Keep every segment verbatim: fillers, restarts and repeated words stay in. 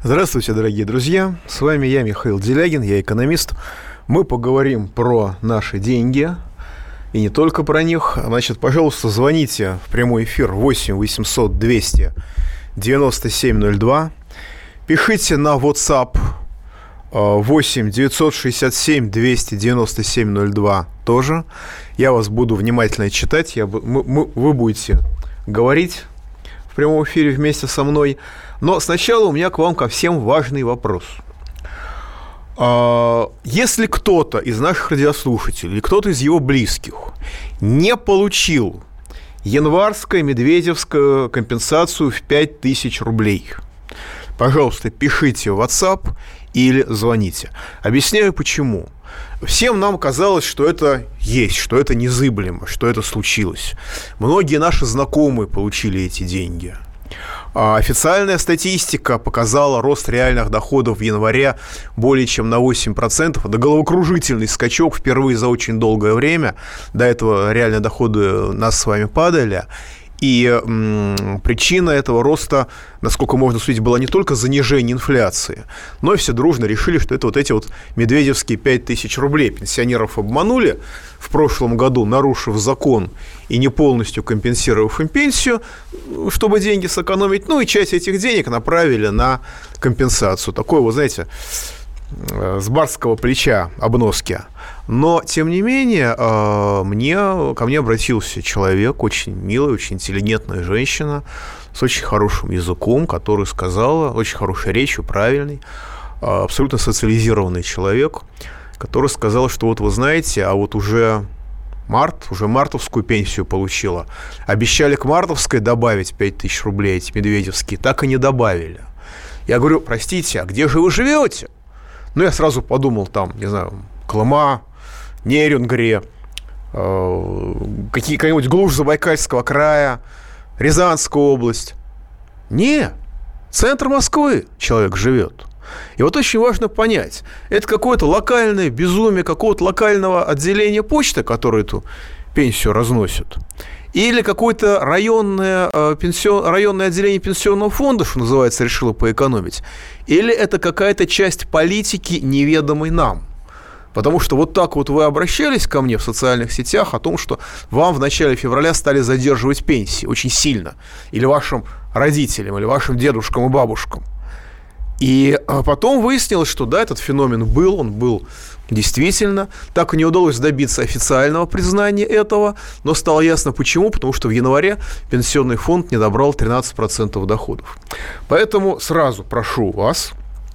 Здравствуйте, дорогие друзья. С вами я, Михаил Делягин, я экономист. Мы поговорим про наши деньги и не только про них. Значит, пожалуйста, звоните в прямой эфир восемь восемьсот двести девяносто семь ноль два. Пишите на WhatsApp восемь девятьсот шестьдесят семь двести девяносто семь ноль два тоже. Я вас буду внимательно читать. Я, мы, мы, вы будете говорить в прямом эфире вместе со мной. Но сначала у меня к вам ко всем важный вопрос. Если кто-то из наших радиослушателей или кто-то из его близких не получил январскую медведевскую компенсацию в пять тысяч рублей, пожалуйста, пишите в WhatsApp или звоните. Объясняю, почему. Всем нам казалось, что это есть, что это незыблемо, что это случилось. Многие наши знакомые получили эти деньги. Официальная статистика показала рост реальных доходов в январе более чем на восемь процентов. Это головокружительный скачок впервые за очень долгое время. До этого реальные доходы у нас с вами падали. И м, причина этого роста, насколько можно судить, была не только занижение инфляции, но и все дружно решили, что это вот эти вот медведевские пять тысяч рублей. Пенсионеров обманули в прошлом году, нарушив закон и не полностью компенсировав им пенсию, чтобы деньги сэкономить. Ну и часть этих денег направили на компенсацию. Такой, вы знаете, с барского плеча обноски. Но, тем не менее, мне, ко мне обратился человек, очень милый, очень интеллигентная женщина, с очень хорошим языком, которая сказала, очень хорошей речью, правильной, абсолютно социализированный человек, который сказал, что вот вы знаете, а вот уже март, уже мартовскую пенсию получила. Обещали к мартовской добавить пять тысяч рублей, эти медведевские, так и не добавили. Я говорю, простите, а где же вы живете? Ну, я сразу подумал, там, не знаю, Колыма, Нерюнгри, э, какие-нибудь глушь Забайкальского края, Рязанская область. Не, центр Москвы человек живет. И вот очень важно понять, это какое-то локальное безумие какого-то локального отделения почты, которое эту пенсию разносит, или какое-то районное, э, пенсион, районное отделение пенсионного фонда, что называется, решило поэкономить, или это какая-то часть политики, неведомой нам. Потому что вот так вот вы обращались ко мне в социальных сетях о том, что вам в начале февраля стали задерживать пенсии очень сильно. Или вашим родителям, или вашим дедушкам и бабушкам. И потом выяснилось, что да, этот феномен был, он был действительно. Так и не удалось добиться официального признания этого, но стало ясно почему, потому что в январе пенсионный фонд не добрал тринадцать процентов доходов. Поэтому сразу прошу вас,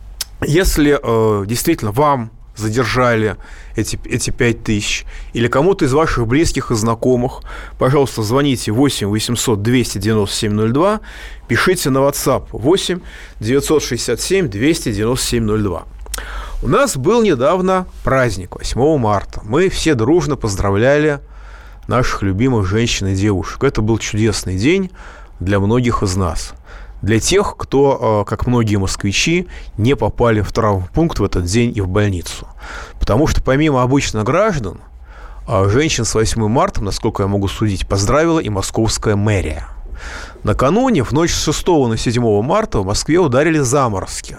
если э, действительно вам задержали эти, эти пять тысяч, или кому-то из ваших близких и знакомых, пожалуйста, звоните восемь восемьсот двести девяносто семь ноль два, пишите на WhatsApp восемь девятьсот шестьдесят семь двести девяносто семь ноль два. У нас был недавно праздник, восьмого марта. Мы все дружно поздравляли наших любимых женщин и девушек. Это был чудесный день для многих из нас. Для тех, кто, как многие москвичи, не попали в травмпункт в этот день и в больницу. Потому что помимо обычных граждан, женщин с восьмым марта, насколько я могу судить, поздравила и московская мэрия. Накануне, в ночь с шестого на седьмое марта, в Москве ударили заморозки.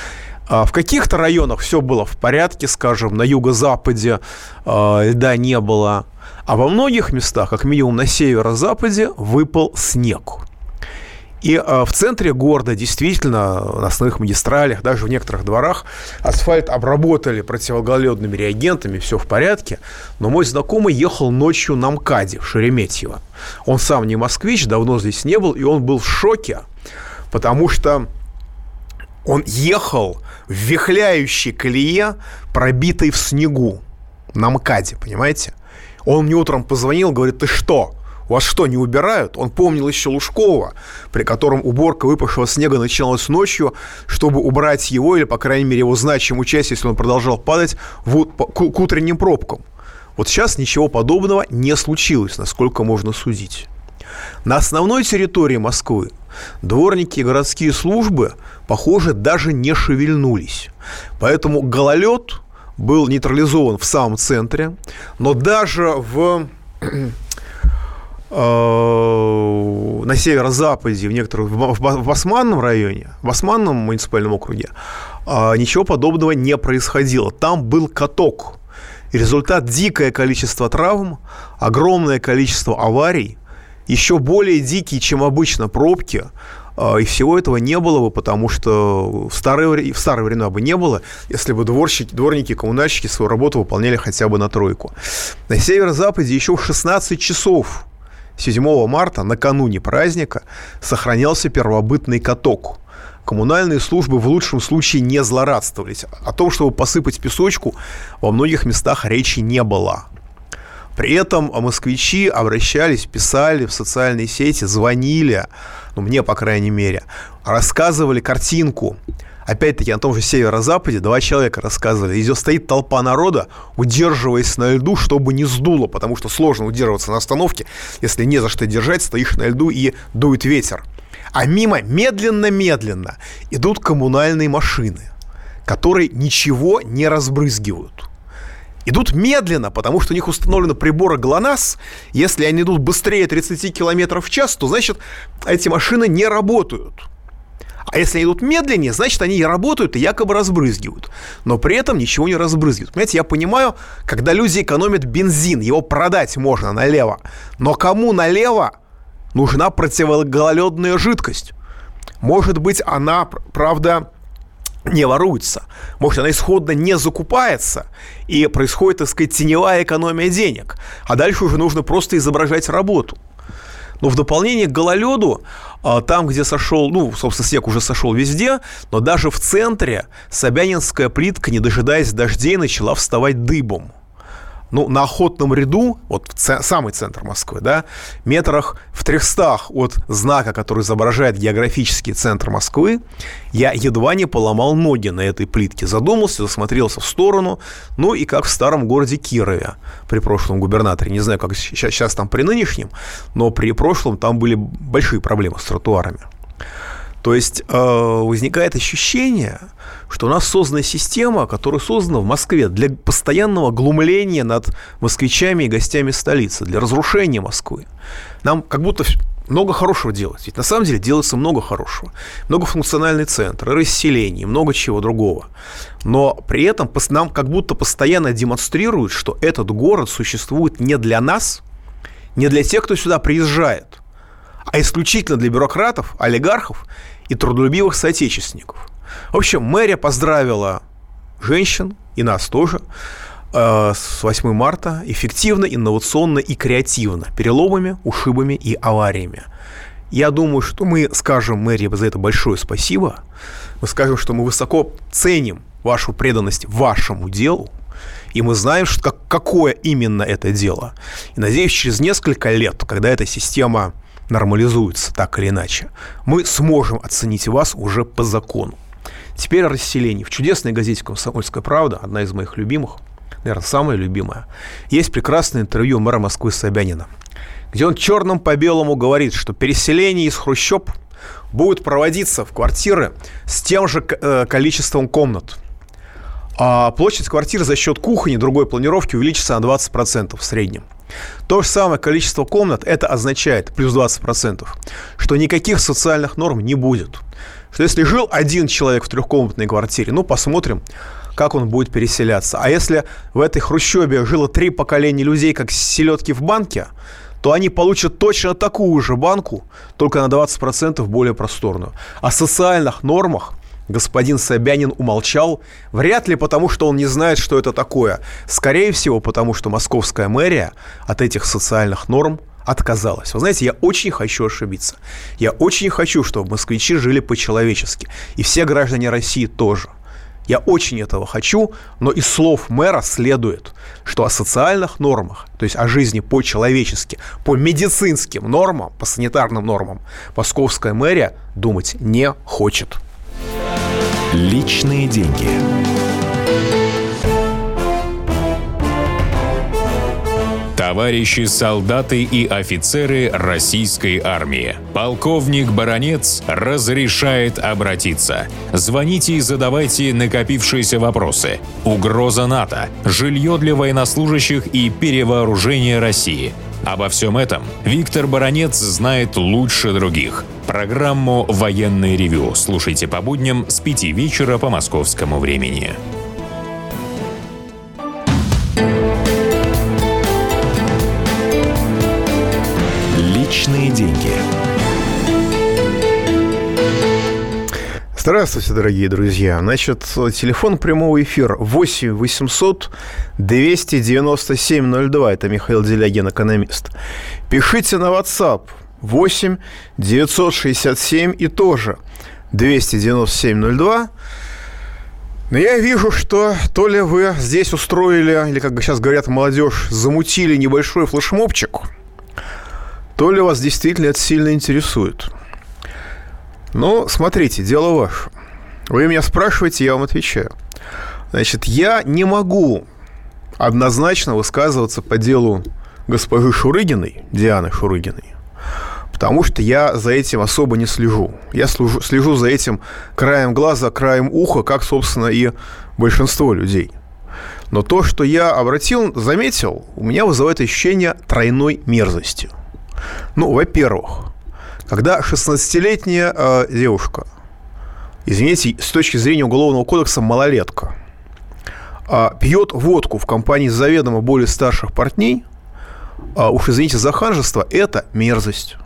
В каких-то районах все было в порядке, скажем, на юго-западе льда не было, а во многих местах, как минимум на северо-западе, выпал снег. И в центре города действительно на основных магистралях, даже в некоторых дворах асфальт обработали противогололедными реагентами, все в порядке. Но мой знакомый ехал ночью на МКАДе в Шереметьево. Он сам не москвич, давно здесь не был, и он был в шоке, потому что он ехал в вихляющей колее, пробитой в снегу, на МКАДе, понимаете? Он мне утром позвонил, говорит, ты что? У вас что, не убирают? Он помнил еще Лужкова, при котором уборка выпавшего снега начиналась ночью, чтобы убрать его, или, по крайней мере, его значимую часть, если он продолжал падать, в, к, к утренним пробкам. Вот сейчас ничего подобного не случилось, насколько можно судить. На основной территории Москвы дворники и городские службы, похоже, даже не шевельнулись. Поэтому гололед был нейтрализован в самом центре, но даже в... на северо-западе, в некоторых, в Басманном районе, в Басманном муниципальном округе, ничего подобного не происходило. Там был каток. Результат – дикое количество травм, огромное количество аварий, еще более дикие, чем обычно, пробки. И всего этого не было бы, потому что в старые, в старые времена бы не было, если бы дворщики, дворники, коммунальщики свою работу выполняли хотя бы на тройку. На северо-западе еще в шестнадцать часов седьмого марта, накануне праздника, сохранялся первобытный каток. Коммунальные службы в лучшем случае не злорадствовали. О том, чтобы посыпать песочку, во многих местах речи не было. При этом москвичи обращались, писали в социальные сети, звонили, ну, мне, по крайней мере, рассказывали картинку. Опять-таки, на том же северо-западе два человека рассказывали. Здесь стоит толпа народа, удерживаясь на льду, чтобы не сдуло, потому что сложно удерживаться на остановке, если не за что держать, стоишь на льду и дует ветер. А мимо медленно-медленно идут коммунальные машины, которые ничего не разбрызгивают. Идут медленно, потому что у них установлены приборы ГЛОНАСС. Если они идут быстрее тридцать километров в час, то, значит, эти машины не работают. А если они идут медленнее, значит, они и работают, и якобы разбрызгивают. Но при этом ничего не разбрызгивают. Понимаете, я понимаю, когда люди экономят бензин, его продать можно налево. Но кому налево нужна противогололедная жидкость? Может быть, она, правда, не воруется. Может, она исходно не закупается, и происходит, так сказать, теневая экономия денег. А дальше уже нужно просто изображать работу. Но в дополнение к гололеду, там, где сошел, ну, собственно, снег уже сошел везде, но даже в центре Собянинская плитка, не дожидаясь дождей, начала вставать дыбом. Ну, на Охотном ряду, вот в ц- самый центр Москвы, да, метрах в трехстах от знака, который изображает географический центр Москвы, я едва не поломал ноги на этой плитке. Задумался, засмотрелся в сторону, ну и как в старом городе Кирове при прошлом губернаторе. Не знаю, как сейчас, сейчас там при нынешнем, но при прошлом там были большие проблемы с тротуарами. То есть э, возникает ощущение, что у нас создана система, которая создана в Москве для постоянного глумления над москвичами и гостями столицы, для разрушения Москвы. Нам как будто много хорошего делать. Ведь на самом деле делается много хорошего. Многофункциональный центр, расселение, много чего другого. Но при этом нам как будто постоянно демонстрируют, что этот город существует не для нас, не для тех, кто сюда приезжает, а исключительно для бюрократов, олигархов и трудолюбивых соотечественников. В общем, мэрия поздравила женщин, и нас тоже, э, с восьмым марта эффективно, инновационно и креативно, переломами, ушибами и авариями. Я думаю, что мы скажем мэрии за это большое спасибо. Мы скажем, что мы высоко ценим вашу преданность вашему делу, и мы знаем, что, как, какое именно это дело. И надеюсь, через несколько лет, когда эта система нормализуется так или иначе, мы сможем оценить вас уже по закону. Теперь о расселении. В чудесной газете «Комсомольская правда», одна из моих любимых, наверное, самая любимая, есть прекрасное интервью мэра Москвы Собянина, где он черным по белому говорит, что переселение из хрущоб будет проводиться в квартиры с тем же количеством комнат. А площадь квартир за счет кухни и другой планировки увеличится на двадцать процентов в среднем. То же самое количество комнат, это означает, плюс двадцать процентов, что никаких социальных норм не будет. Что если жил один человек в трехкомнатной квартире, ну, посмотрим, как он будет переселяться. А если в этой хрущебе жило три поколения людей, как селедки в банке, то они получат точно такую же банку, только на двадцать процентов более просторную. О социальных нормах господин Собянин умолчал, вряд ли потому, что он не знает, что это такое. Скорее всего, потому что московская мэрия от этих социальных норм отказалась. Вы знаете, я очень хочу ошибиться. Я очень хочу, чтобы москвичи жили по-человечески. И все граждане России тоже. Я очень этого хочу, но из слов мэра следует, что о социальных нормах, то есть о жизни по-человечески, по медицинским нормам, по санитарным нормам, московская мэрия думать не хочет. Личные деньги. Товарищи солдаты и офицеры российской армии. Полковник Баранец разрешает обратиться. Звоните и задавайте накопившиеся вопросы. Угроза НАТО, жилье для военнослужащих и перевооружение России. Обо всем этом Виктор Баранец знает лучше других. Программу «Военное ревю» слушайте по будням с пяти вечера по московскому времени. Личные деньги. Здравствуйте, дорогие друзья. Значит, телефон прямого эфира восемь восемьсот двести девяносто семь ноль два. Это Михаил Делягин, экономист. Пишите на WhatsApp восемь девятьсот шестьдесят семь и тоже двести девяносто семь ноль два. Но я вижу, что то ли вы здесь устроили, или, как сейчас говорят молодежь, замутили небольшой флешмобчик, то ли вас действительно это сильно интересует. Ну, смотрите, дело ваше. Вы меня спрашиваете, я вам отвечаю. Значит, я не могу однозначно высказываться по делу госпожи Шурыгиной, Дианы Шурыгиной, потому что я за этим особо не слежу. Я слежу, слежу за этим краем глаза, краем уха, как, собственно, и большинство людей. Но то, что я обратил, заметил, у меня вызывает ощущение тройной мерзости. Ну, во-первых, когда шестнадцатилетняя э, девушка, извините, с точки зрения Уголовного кодекса малолетка, э, пьет водку в компании заведомо более старших парней, э, уж извините за ханжество, это мерзость.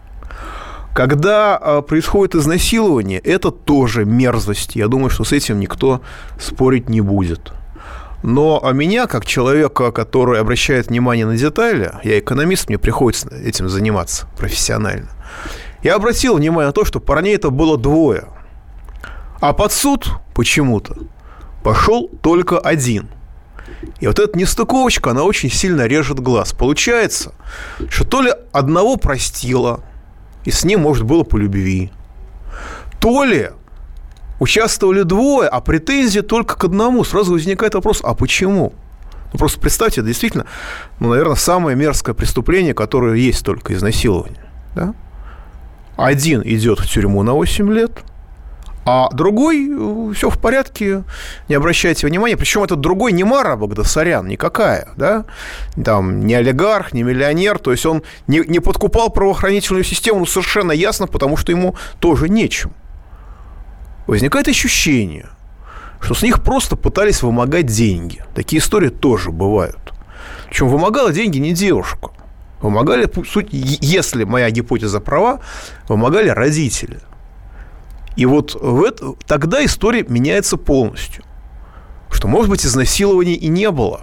Когда э, происходит изнасилование, это тоже мерзость. Я думаю, что с этим никто спорить не будет. Но меня, как человека, который обращает внимание на детали, я экономист, мне приходится этим заниматься профессионально, я обратил внимание на то, что парней это было двое. А под суд почему-то пошел только один. И вот эта нестыковочка, она очень сильно режет глаз. Получается, что то ли одного простила, и с ним, может, было по любви, то ли участвовали двое, а претензии только к одному. Сразу возникает вопрос, а почему? Ну, просто представьте, это действительно, ну, наверное, самое мерзкое преступление, которое есть только изнасилование. Да? Один идет в тюрьму на восемь лет, а другой, все в порядке, не обращайте внимания. Причем этот другой не Мара Багдасарян, никакая, да? Там, не олигарх, не миллионер, то есть он не, не подкупал правоохранительную систему, ну, совершенно ясно, потому что ему тоже нечем. Возникает ощущение, что с них просто пытались вымогать деньги. Такие истории тоже бывают. Причем вымогала деньги не девушка. Вымогали, суть, если моя гипотеза права, вымогали родители. И вот в это, тогда история меняется полностью. Что, может быть, изнасилований и не было.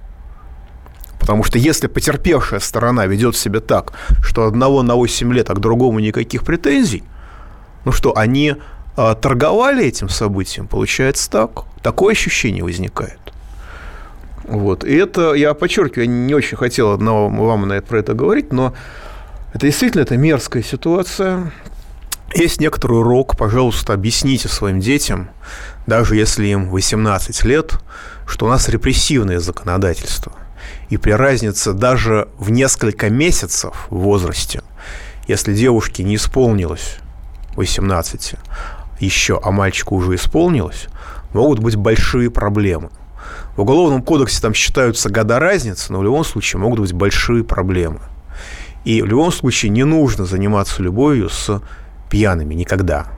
Потому что если потерпевшая сторона ведет себя так, что одного на восемь лет, а к другому никаких претензий, ну что, они а, торговали этим событием, получается так. Такое ощущение возникает. Вот. И это, я подчеркиваю, я не очень хотел одного вам про это говорить, но это действительно это мерзкая ситуация. Есть некоторый урок, пожалуйста, объясните своим детям, даже если им восемнадцать лет, что у нас репрессивное законодательство. И при разнице даже в несколько месяцев в возрасте, если девушке не исполнилось восемнадцать еще, а мальчику уже исполнилось, могут быть большие проблемы. В Уголовном кодексе там считаются года разницы, но в любом случае могут быть большие проблемы. И в любом случае не нужно заниматься любовью с пьяными никогда.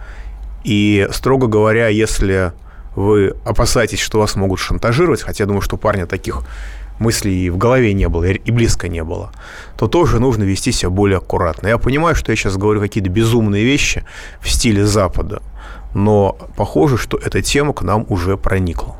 И, строго говоря, если вы опасаетесь, что вас могут шантажировать, хотя я думаю, что у парня таких мыслей и в голове не было, и близко не было, то тоже нужно вести себя более аккуратно. Я понимаю, что я сейчас говорю какие-то безумные вещи в стиле Запада, но похоже, что эта тема к нам уже проникла.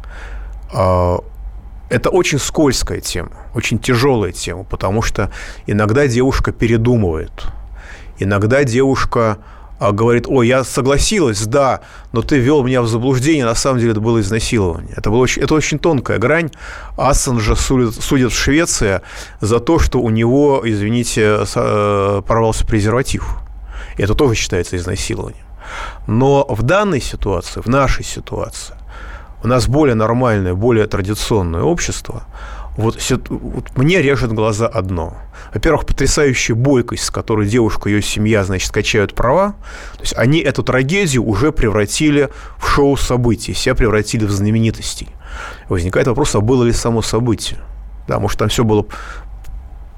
Это очень скользкая тема, очень тяжелая тема, потому что иногда девушка передумывает. Иногда девушка говорит: ой, я согласилась, да, но ты ввел меня в заблуждение, на самом деле это было изнасилование. Это, было очень, это очень тонкая грань. Ассанжа судят, судят в Швеции за то, что у него, извините, порвался презерватив. И это тоже считается изнасилованием. Но в данной ситуации, в нашей ситуации, у нас более нормальное, более традиционное общество. Вот, вот мне режет глаза одно. Во-первых, потрясающая бойкость, с которой девушка и ее семья, значит, качают права. То есть они эту трагедию уже превратили в шоу событий, себя превратили в знаменитостей. Возникает вопрос, а было ли само событие? Да, может, там все было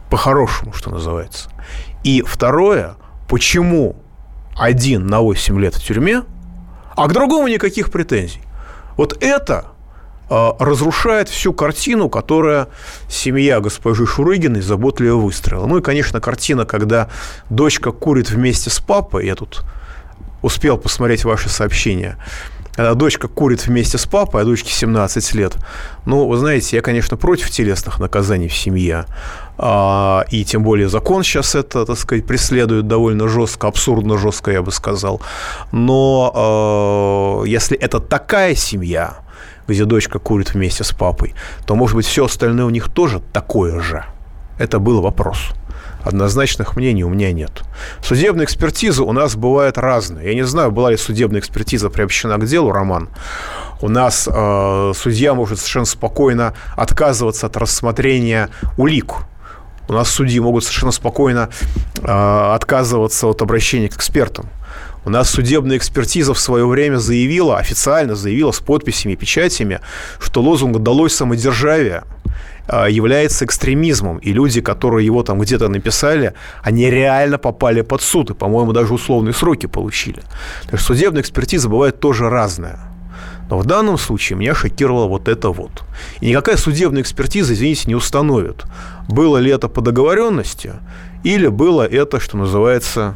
По-хорошему, что называется. И второе, почему один на восемь лет в тюрьме, а к другому никаких претензий. Вот это э, разрушает всю картину, которая семья госпожи Шурыгиной заботливо выстроила. Ну и, конечно, картина, когда дочка курит вместе с папой. Я тут успел посмотреть ваши сообщения. Когда дочка курит вместе с папой, а дочке семнадцать лет. Ну, вы знаете, я, конечно, против телесных наказаний в семье. А, и тем более закон сейчас это, так сказать, преследует довольно жестко, абсурдно жестко, я бы сказал. Но а, если это такая семья, где дочка курит вместе с папой, то, может быть, все остальное у них тоже такое же. Это был вопрос. Однозначных мнений у меня нет. Судебная экспертиза у нас бывает разная. Я не знаю, была ли судебная экспертиза приобщена к делу, Роман. У нас э, судья может совершенно спокойно отказываться от рассмотрения улик. У нас судьи могут совершенно спокойно э, отказываться от обращения к экспертам. У нас судебная экспертиза в свое время заявила, официально заявила с подписями и печатями, что лозунг «Долой самодержавие» является экстремизмом, и люди, которые его там где-то написали, они реально попали под суд, и, по-моему, даже условные сроки получили. Так что судебная экспертиза бывает тоже разная. Но в данном случае меня шокировало вот это вот. И никакая судебная экспертиза, извините, не установит, было ли это по договоренности, или было это, что называется,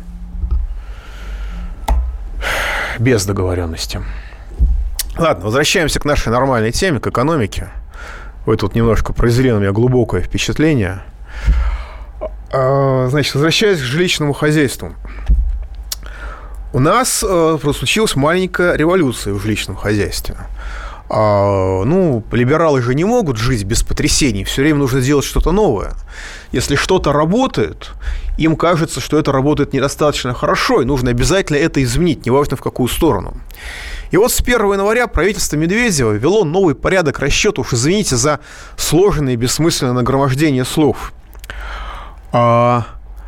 без договоренности. Ладно, возвращаемся к нашей нормальной теме, к экономике. Вы тут немножко произвели на меня глубокое впечатление. Значит, возвращаясь к жилищному хозяйству. У нас случилась маленькая революция в жилищном хозяйстве. Ну, либералы же не могут жить без потрясений. Все время нужно делать что-то новое. Если что-то работает, им кажется, что это работает недостаточно хорошо, и нужно обязательно это изменить, неважно в какую сторону. И вот с первого января правительство Медведева ввело новый порядок расчета, уж извините за сложное и бессмысленное нагромождение слов. А...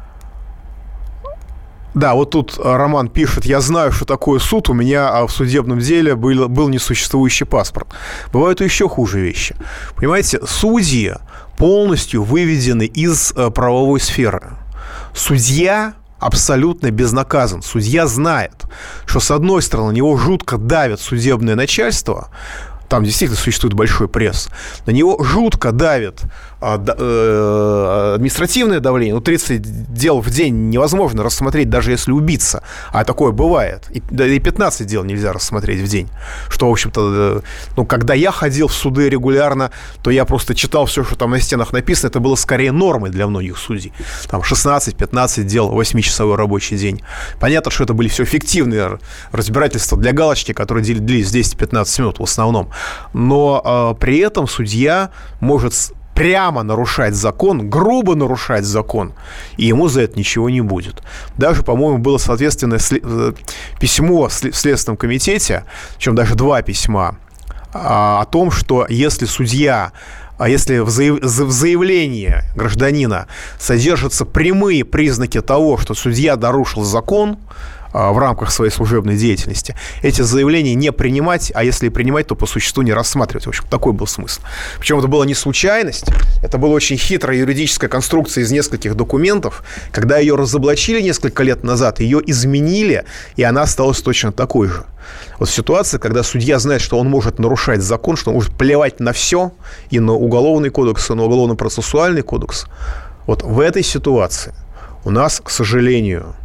Да, вот тут Роман пишет: я знаю, что такое суд, у меня в судебном деле был, был несуществующий паспорт. Бывают еще хуже вещи. Понимаете, судьи полностью выведены из правовой сферы. Судья абсолютно безнаказан. Судья знает, что, с одной стороны, на него жутко давит судебное начальство, там действительно существует большой пресс, на него жутко давит а, да, э, административное давление. Ну, тридцать дел в день невозможно рассмотреть, даже если убиться. А такое бывает. И, да, и пятнадцать дел нельзя рассмотреть в день. Что, в общем-то, ну, когда я ходил в суды регулярно, то я просто читал все, что там на стенах написано. Это было скорее нормой для многих судей. Там шестнадцать-пятнадцать дел, восьмичасовой рабочий день. Понятно, что это были все фиктивные разбирательства для галочки, которые длились десять-пятнадцать минут в основном. Но э, при этом судья может прямо нарушать закон, грубо нарушать закон, и ему за это ничего не будет. Даже, по-моему, было соответственное след... письмо в Следственном комитете, причем даже два письма, о том, что если судья, а если в заявлении гражданина содержатся прямые признаки того, что судья нарушил закон в рамках своей служебной деятельности, эти заявления не принимать, а если и принимать, то по существу не рассматривать. В общем, такой был смысл. Причем это была не случайность, это была очень хитрая юридическая конструкция из нескольких документов. Когда ее разоблачили несколько лет назад, ее изменили, и она осталась точно такой же. Вот ситуация, когда судья знает, что он может нарушать закон, что он может плевать на все, и на уголовный кодекс, и на уголовно-процессуальный кодекс. Вот в этой ситуации у нас, к сожалению,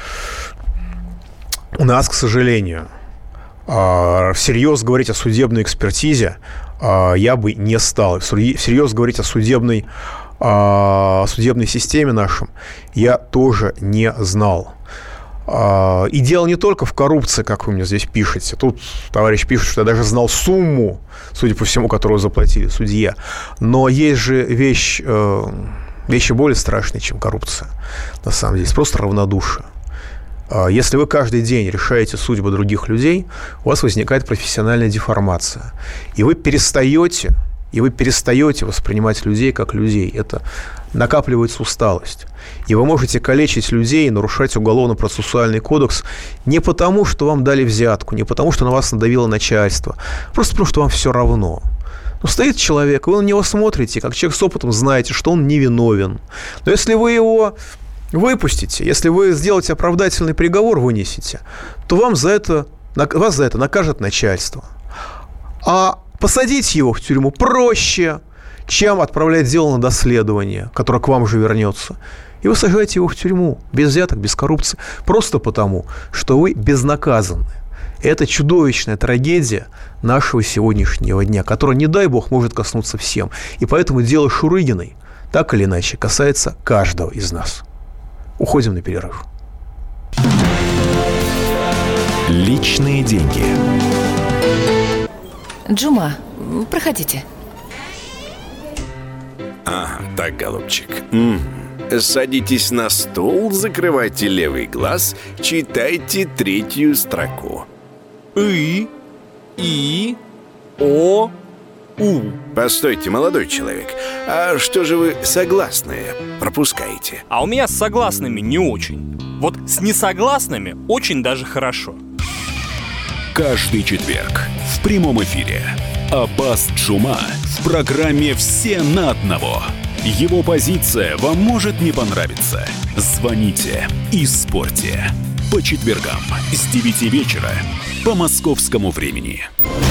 У нас, к сожалению, всерьез говорить о судебной экспертизе я бы не стал. Всерьез говорить о судебной, о судебной системе нашем я тоже не знал. И дело не только в коррупции, как вы мне здесь пишете. Тут товарищ пишет, что я даже знал сумму, судя по всему, которую заплатили судье. Но есть же вещь, вещи более страшные, чем коррупция. На самом деле, это просто равнодушие. Если вы каждый день решаете судьбы других людей, у вас возникает профессиональная деформация. И вы перестаете, и вы перестаете воспринимать людей как людей. Это накапливается усталость. И вы можете калечить людей, нарушать уголовно-процессуальный кодекс не потому, что вам дали взятку, не потому, что на вас надавило начальство, просто потому, что вам все равно. Ну, стоит человек, вы на него смотрите, как человек с опытом знаете, что он невиновен. Но если вы его выпустите, если вы сделаете оправдательный приговор, вынесете, то вам за это, вас за это накажет начальство. А посадить его в тюрьму проще, чем отправлять дело на доследование, которое к вам же вернется. И вы сажаете его в тюрьму без взяток, без коррупции, просто потому, что вы безнаказанны. Это чудовищная трагедия нашего сегодняшнего дня, которая, не дай бог, может коснуться всем. И поэтому дело Шурыгиной, так или иначе, касается каждого из нас. Уходим на перерыв. Личные деньги. Джума, проходите. Ага, так, голубчик. М-м. Садитесь на стул, закрывайте левый глаз, читайте третью строку. И, И, О, У. Постойте, молодой человек, а что же вы согласные пропускаете? А у меня с согласными не очень. Вот с несогласными очень даже хорошо. Каждый четверг в прямом эфире Аббас Джума в программе «Все на одного». Его позиция вам может не понравиться. Звоните и спорьте. По четвергам с девяти вечера по московскому времени.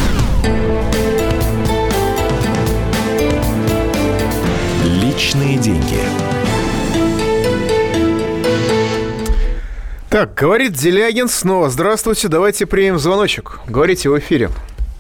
Личные деньги. Так, говорит Делягин снова. Здравствуйте, давайте примем звоночек. Говорите в эфире.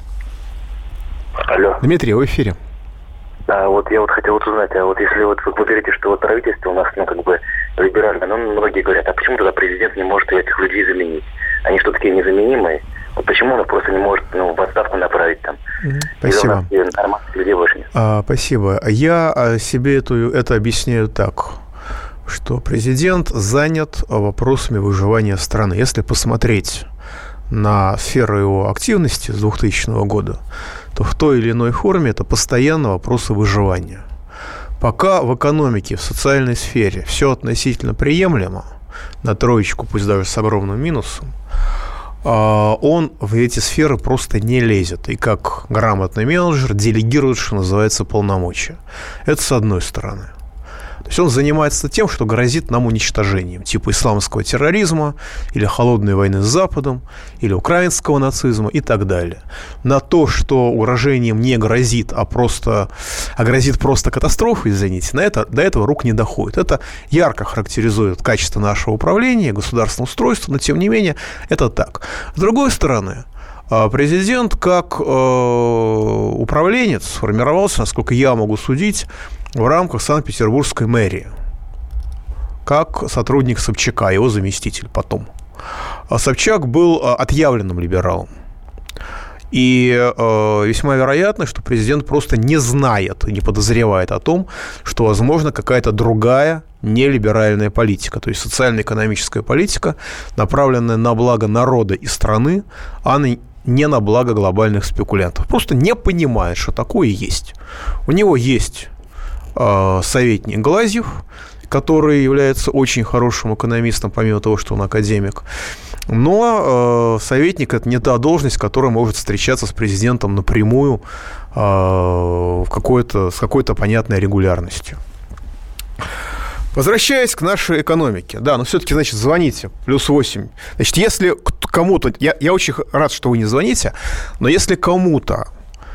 Алло. Дмитрий, в эфире. А вот я вот хотел вот узнать, а вот если вот вы говорите, что вот правительство у нас, ну, как бы либеральное, но многие говорят, а почему тогда президент не может этих людей заменить? Они что, такие незаменимые? Вот почему он просто не может, ну, в отставку направить там? Спасибо. Или у нас нормальных людей больше нет? А, спасибо. Я себе эту, это объясняю так, что президент занят вопросами выживания страны. Если посмотреть на сферу его активности с двухтысячного года, то в той или иной форме это постоянно вопросы выживания. Пока в экономике, в социальной сфере все относительно приемлемо, на троечку, пусть даже с огромным минусом, он в эти сферы просто не лезет. И как грамотный менеджер делегирует, что называется, полномочия. Это с одной стороны. То есть он занимается тем, что грозит нам уничтожением, типа исламского терроризма, или холодной войны с Западом, или украинского нацизма и так далее. На то, что угрожением не грозит, а, просто, а грозит просто катастрофой, извините, на это, до этого рук не доходит. Это ярко характеризует качество нашего управления, государственного устройства, но тем не менее это так. С другой стороны, президент как э, управленец сформировался, насколько я могу судить, в рамках Санкт-Петербургской мэрии, как сотрудник Собчака, его заместитель потом. А Собчак был отъявленным либералом. И э, весьма вероятно, что президент просто не знает и не подозревает о том, что, возможно, какая-то другая нелиберальная политика, то есть социально-экономическая политика, направленная на благо народа и страны, а не не на благо глобальных спекулянтов. Просто не понимает, что такое есть. У него есть э, советник Глазьев, который является очень хорошим экономистом, помимо того, что он академик. Но э, советник – это не та должность, которая может встречаться с президентом напрямую э, в какой-то, с какой-то понятной регулярностью. Возвращаясь к нашей экономике. Да, но все-таки, значит, звоните. Плюс восемь. Значит, если кому-то... Я, я очень рад, что вы не звоните, но если кому-то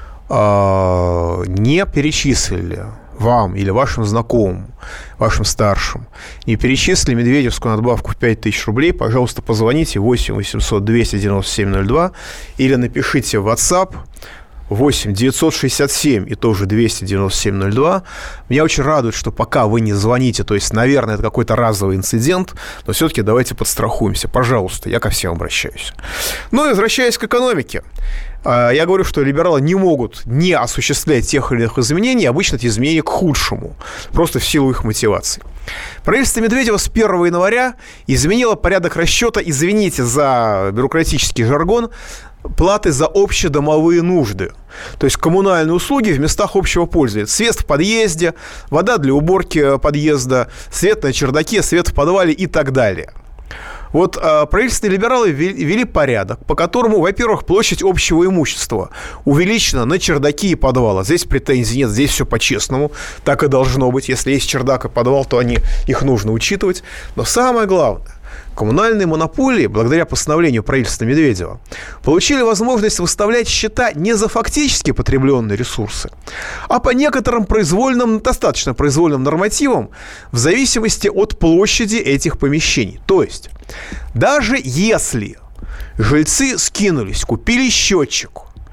э, не перечислили вам или вашим знакомым, вашим старшим, не перечислили медведевскую надбавку в пять тысяч рублей, пожалуйста, позвоните восемь восемьсот двести девяносто семь ноль два или напишите в WhatsApp восемь девятьсот шестьдесят семь и тоже двести девяносто семь ноль два. Меня очень радует, что пока вы не звоните, то есть, наверное, это какой-то разовый инцидент, но все-таки давайте подстрахуемся. Пожалуйста, я ко всем обращаюсь. Ну и возвращаясь к экономике. Я говорю, что либералы не могут не осуществлять тех или иных изменений, обычно эти изменения к худшему, просто в силу их мотиваций. Правительство Медведева с первого января изменило порядок расчета, извините за бюрократический жаргон, платы за общедомовые нужды. То есть коммунальные услуги в местах общего пользования. Свет в подъезде, вода для уборки подъезда, свет на чердаке, свет в подвале и так далее. Вот э, правительственные либералы ввели, ввели порядок, по которому, во-первых, площадь общего имущества увеличена на чердаки и подвалы. Здесь претензий нет, здесь все по-честному. Так и должно быть. Если есть чердак и подвал, то они, их нужно учитывать. Но самое главное, коммунальные монополии, благодаря постановлению правительства Медведева, получили возможность выставлять счета не за фактически потребленные ресурсы, а по некоторым произвольным, достаточно произвольным нормативам в зависимости от площади этих помещений. То есть, даже если жильцы скинулись, купили счетчик,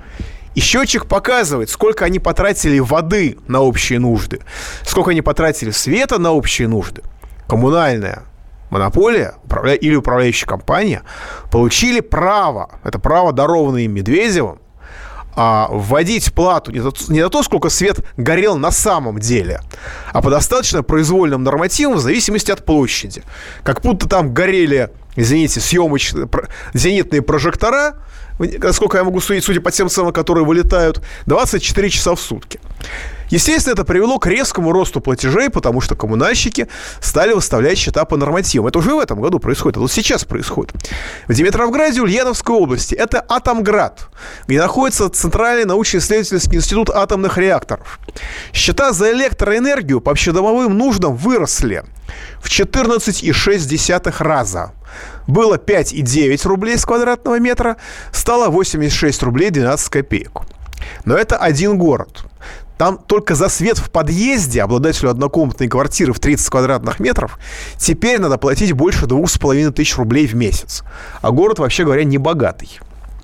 и счетчик показывает, сколько они потратили воды на общие нужды, сколько они потратили света на общие нужды, коммунальная монополия или управляющая компания получили право, это право, дарованное им Медведевым, вводить плату не за, не за то, сколько свет горел на самом деле, а по достаточно произвольным нормативам в зависимости от площади. Как будто там горели, извините, съемочные, зенитные прожектора, насколько я могу судить, судя по тем ценам, которые вылетают, двадцать четыре часа в сутки. Естественно, это привело к резкому росту платежей, потому что коммунальщики стали выставлять счета по нормативам. Это уже в этом году происходит, это вот сейчас происходит. В Димитровграде, Ульяновской области, это Атомград, где находится Центральный научно-исследовательский институт атомных реакторов. Счета за электроэнергию по общедомовым нуждам выросли в четырнадцать целых шесть десятых раза. Было пять целых девять рублей с квадратного метра, стало восемьдесят шесть рублей двенадцать копеек. Но это один город. Там только за свет в подъезде обладателю однокомнатной квартиры в тридцать квадратных метров теперь надо платить больше двух с половиной тысяч рублей в месяц. А город, вообще говоря, не богатый.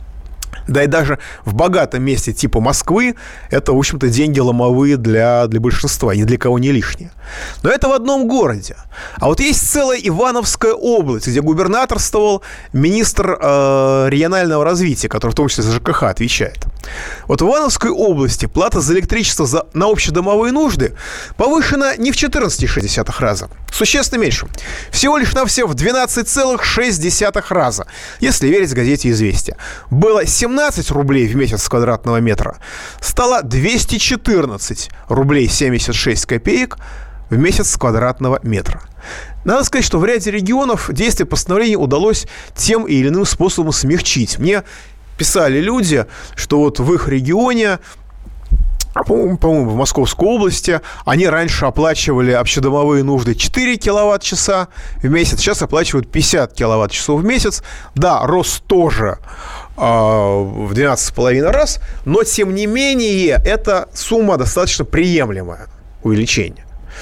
Да и даже в богатом месте типа Москвы это, в общем-то, деньги ломовые для, для большинства, ни для кого не лишние. Но это в одном городе. А вот есть целая Ивановская область, где губернаторствовал министр э, регионального развития, который в том числе за ЖКХ отвечает. Вот в Ивановской области плата за электричество за, на общедомовые нужды повышена не в четырнадцать целых шесть десятых раза, существенно меньше. Всего лишь навсего в двенадцать целых шесть десятых раза, если верить газете «Известия». Было семнадцать рублей в месяц с квадратного метра, стало двести четырнадцать рублей семьдесят шесть копеек в месяц с квадратного метра. Надо сказать, что в ряде регионов действие постановления удалось тем или иным способом смягчить. Мне писали люди, что вот в их регионе, по-моему, по-моему, в Московской области, они раньше оплачивали общедомовые нужды четыре киловатт-часа в месяц, сейчас оплачивают пятьдесят киловатт-часов в месяц. Да, рост тоже э, в двенадцать с половиной раз, но, тем не менее, эта сумма достаточно приемлемая, увеличение.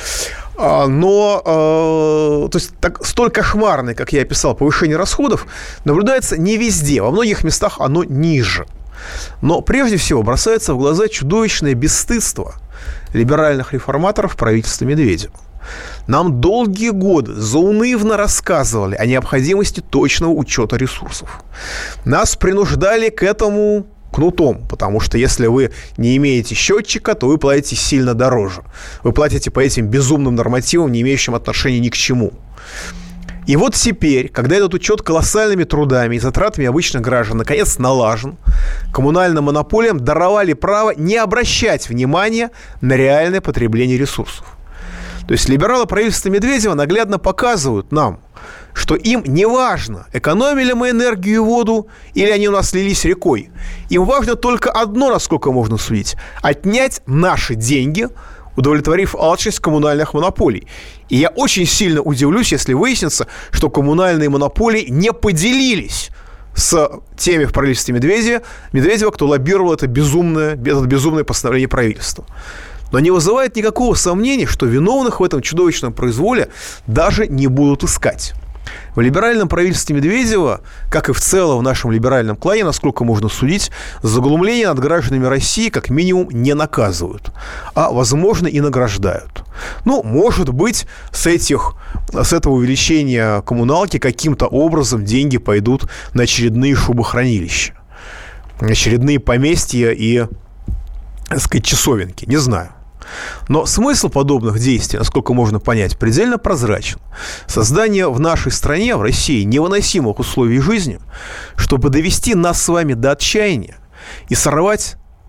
Но э, то есть, так, столь кошмарное, как я описал, повышение расходов наблюдается не везде. Во многих местах оно ниже. Но прежде всего бросается в глаза чудовищное бесстыдство либеральных реформаторов правительства Медведева. Нам долгие годы заунывно рассказывали о необходимости точного учета ресурсов. Нас принуждали к этому кнутом, потому что если вы не имеете счетчика, то вы платите сильно дороже. Вы платите по этим безумным нормативам, не имеющим отношения ни к чему. И вот теперь, когда этот учет колоссальными трудами и затратами обычных граждан наконец налажен, коммунальным монополиям даровали право не обращать внимания на реальное потребление ресурсов. То есть либералы правительства Медведева наглядно показывают нам, что им не важно, экономили мы энергию и воду, или они у нас лились рекой. Им важно только одно, насколько можно судить – отнять наши деньги, удовлетворив алчность коммунальных монополий. И я очень сильно удивлюсь, если выяснится, что коммунальные монополии не поделились с теми в правительстве Медведева, Медведева, кто лоббировал это безумное, это безумное постановление правительства. Но не вызывает никакого сомнения, что виновных в этом чудовищном произволе даже не будут искать. В либеральном правительстве Медведева, как и в целом в нашем либеральном клане, насколько можно судить, за глумление над гражданами России как минимум не наказывают, а, возможно, и награждают. Ну, может быть, с, этих, с этого увеличения коммуналки каким-то образом деньги пойдут на очередные шубохранилища, на очередные поместья и, так сказать, часовенки, не знаю. Но смысл подобных действий, насколько можно понять, предельно прозрачен. Создание в нашей стране, в России, невыносимых условий жизни, чтобы довести нас с вами до отчаяния и сорвать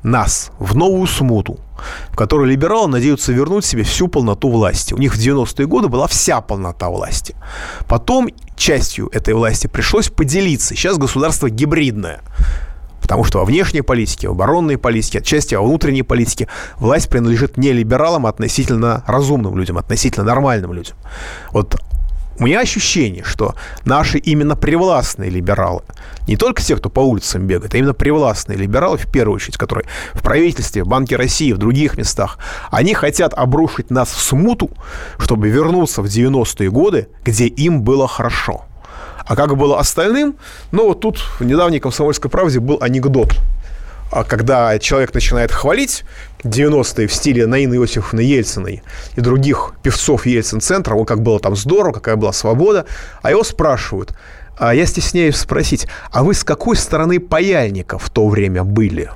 нас в новую смуту, в которой либералы надеются вернуть себе всю полноту власти. У них в девяностые годы была вся полнота власти. Потом частью этой власти пришлось поделиться. Сейчас государство гибридное. Потому что во внешней политике, в оборонной политике, отчасти во внутренней политике власть принадлежит не либералам, а относительно разумным людям, относительно нормальным людям. Вот у меня ощущение, что наши именно привластные либералы, не только те, кто по улицам бегает, а именно привластные либералы, в первую очередь, которые в правительстве, в Банке России, в других местах, они хотят обрушить нас в смуту, чтобы вернуться в девяностые годы, где им было хорошо. А как было остальным? Ну, вот тут в недавней «Комсомольской правде» был анекдот. Когда человек начинает хвалить девяностые в стиле Наины Иосифовны Ельциной и других певцов Ельцин-центра, вот как было там здорово, какая была свобода, а его спрашивают, а я стесняюсь спросить, а вы с какой стороны паяльника в то время были?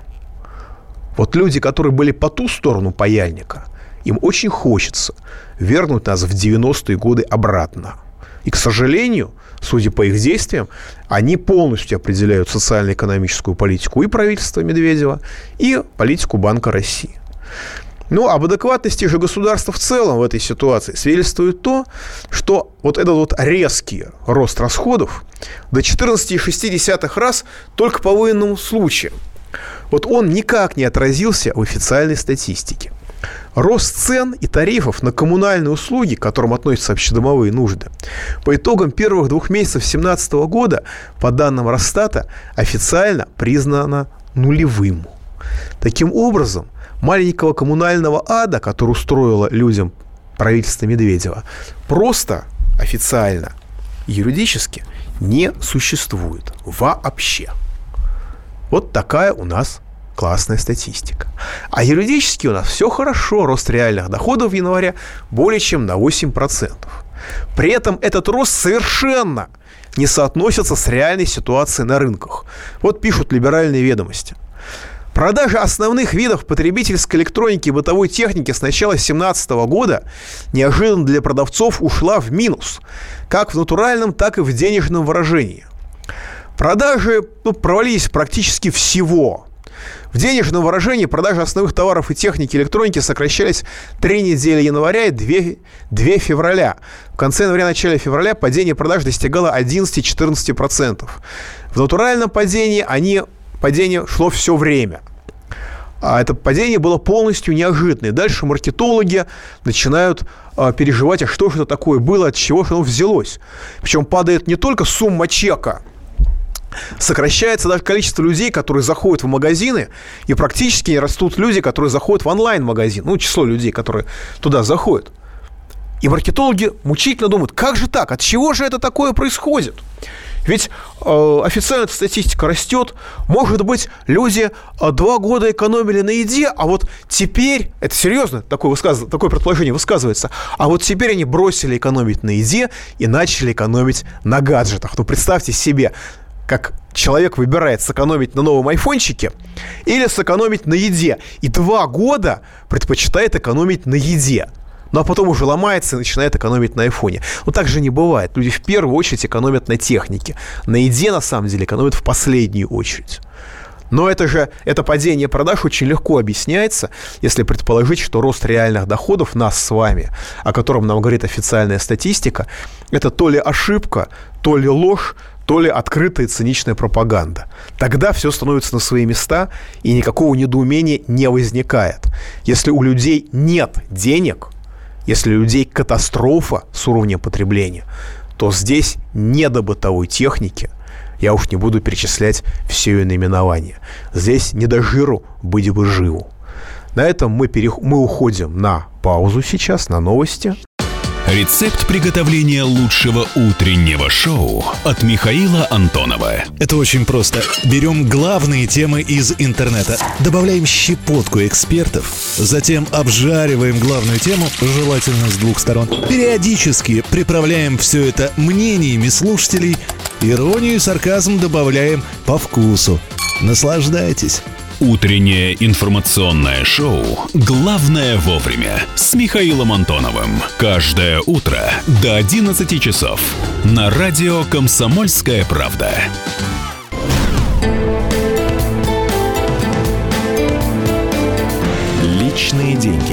Вот люди, которые были по ту сторону паяльника, им очень хочется вернуть нас в девяностые годы обратно. И, к сожалению, судя по их действиям, они полностью определяют социально-экономическую политику и правительства Медведева, и политику Банка России. Ну, об адекватности же государства в целом в этой ситуации свидетельствует то, что вот этот вот резкий рост расходов до четырнадцать целых шесть десятых раз только по военному случаю. Вот он никак не отразился в официальной статистике. Рост цен и тарифов на коммунальные услуги, к которым относятся общедомовые нужды, по итогам первых двух месяцев две тысячи семнадцатого года, по данным Росстата, официально признано нулевым. Таким образом, маленького коммунального ада, который устроило людям правительство Медведева, просто официально, юридически не существует вообще. Вот такая у нас классная статистика. А юридически у нас все хорошо. Рост реальных доходов в январе более чем на восемь процентов. При этом этот рост совершенно не соотносится с реальной ситуацией на рынках. Вот пишут либеральные ведомости. Продажа основных видов потребительской электроники и бытовой техники с начала две тысячи семнадцатого года неожиданно для продавцов ушла в минус, как в натуральном, так и в денежном выражении. Продажи ну, провалились практически всего. В денежном выражении продажи основных товаров и техники электроники сокращались три недели января и два февраля. В конце января, начале февраля падение продаж достигало одиннадцать-четырнадцать процентов. В натуральном падении они, падение шло все время. А это падение было полностью неожиданное. Дальше маркетологи начинают а, переживать, а что же это такое было, от чего же оно взялось. Причем падает не только сумма чека, сокращается даже количество людей, которые заходят в магазины, и практически не растут люди, которые заходят в онлайн-магазин. Ну, число людей, которые туда заходят. И маркетологи мучительно думают, как же так, от чего же это такое происходит? Ведь э, официальная статистика растет. Может быть, люди э, два года экономили на еде, а вот теперь, это серьезно, такое, высказ... такое предположение высказывается, а вот теперь они бросили экономить на еде и начали экономить на гаджетах. Ну, представьте себе, как человек выбирает сэкономить на новом айфончике или сэкономить на еде. И два года предпочитает экономить на еде. Ну, а потом уже ломается и начинает экономить на айфоне. Но так же не бывает. Люди в первую очередь экономят на технике. На еде, на самом деле, экономят в последнюю очередь. Но это же, это падение продаж очень легко объясняется, если предположить, что рост реальных доходов нас с вами, о котором нам говорит официальная статистика, это то ли ошибка, то ли ложь, то ли открытая циничная пропаганда. Тогда все становится на свои места, и никакого недоумения не возникает. Если у людей нет денег, если у людей катастрофа с уровнем потребления, то здесь не до бытовой техники. Я уж не буду перечислять все ее наименования. Здесь не до жиру, быть бы живу. На этом мы, перех... мы уходим на паузу сейчас, на новости. Рецепт приготовления лучшего утреннего шоу от Михаила Антонова. Это очень просто. Берем главные темы из интернета, добавляем щепотку экспертов, затем обжариваем главную тему, желательно с двух сторон. Периодически приправляем все это мнениями слушателей, иронию и сарказм добавляем по вкусу. Наслаждайтесь. Утреннее информационное шоу «Главное вовремя» с Михаилом Антоновым. Каждое утро до одиннадцати часов на радио «Комсомольская правда». Личные деньги.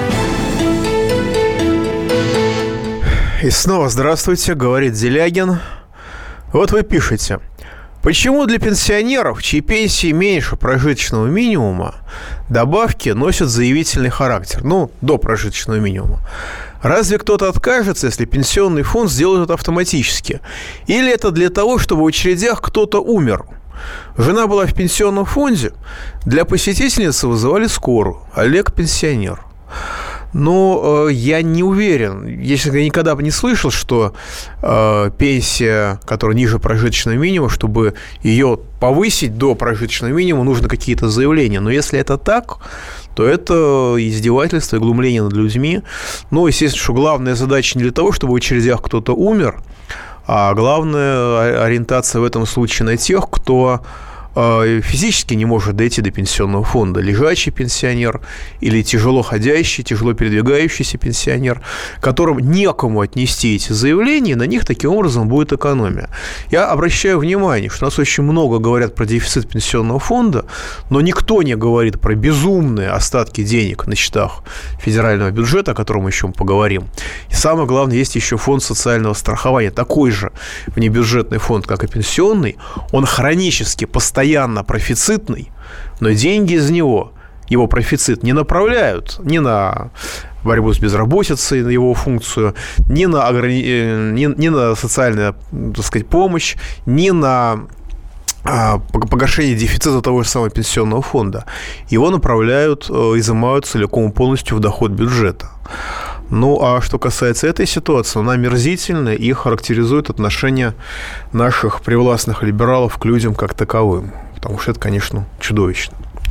И снова здравствуйте, говорит Делягин. Вот вы пишете. Почему для пенсионеров, чьи пенсии меньше прожиточного минимума, добавки носят заявительный характер? Ну, до прожиточного минимума. Разве кто-то откажется, если пенсионный фонд сделает это автоматически? Или это для того, чтобы в очередях кто-то умер? Жена была в пенсионном фонде, для посетительницы вызывали скорую. Олег пенсионер. Но э, я не уверен, если я никогда бы не слышал, что э, пенсия, которая ниже прожиточного минимума, чтобы ее повысить до прожиточного минимума, нужно какие-то заявления. Но если это так, то это издевательство и глумление над людьми. Ну, естественно, что главная задача не для того, чтобы в очередях кто-то умер, а главная ориентация в этом случае на тех, кто физически не может дойти до пенсионного фонда. Лежачий пенсионер или тяжело ходящий, тяжело передвигающийся пенсионер, которым некому отнести эти заявления, на них таким образом будет экономия. Я обращаю внимание, что у нас очень много говорят про дефицит пенсионного фонда, но никто не говорит про безумные остатки денег на счетах федерального бюджета, о котором мы еще поговорим. И самое главное, есть еще фонд социального страхования, такой же внебюджетный фонд, как и пенсионный, он хронически, постоянно постоянно профицитный, но деньги из него, его профицит, не направляют ни на борьбу с безработицей, на его функцию, ни на, ограни... ни, ни на социальную, так сказать, помощь, ни на погашение дефицита того же самого пенсионного фонда. Его направляют, изымают целиком и полностью в доход бюджета. Ну, а что касается этой ситуации, она омерзительна и характеризует отношение наших привластных либералов к людям как таковым. Потому что это, конечно, чудовищно.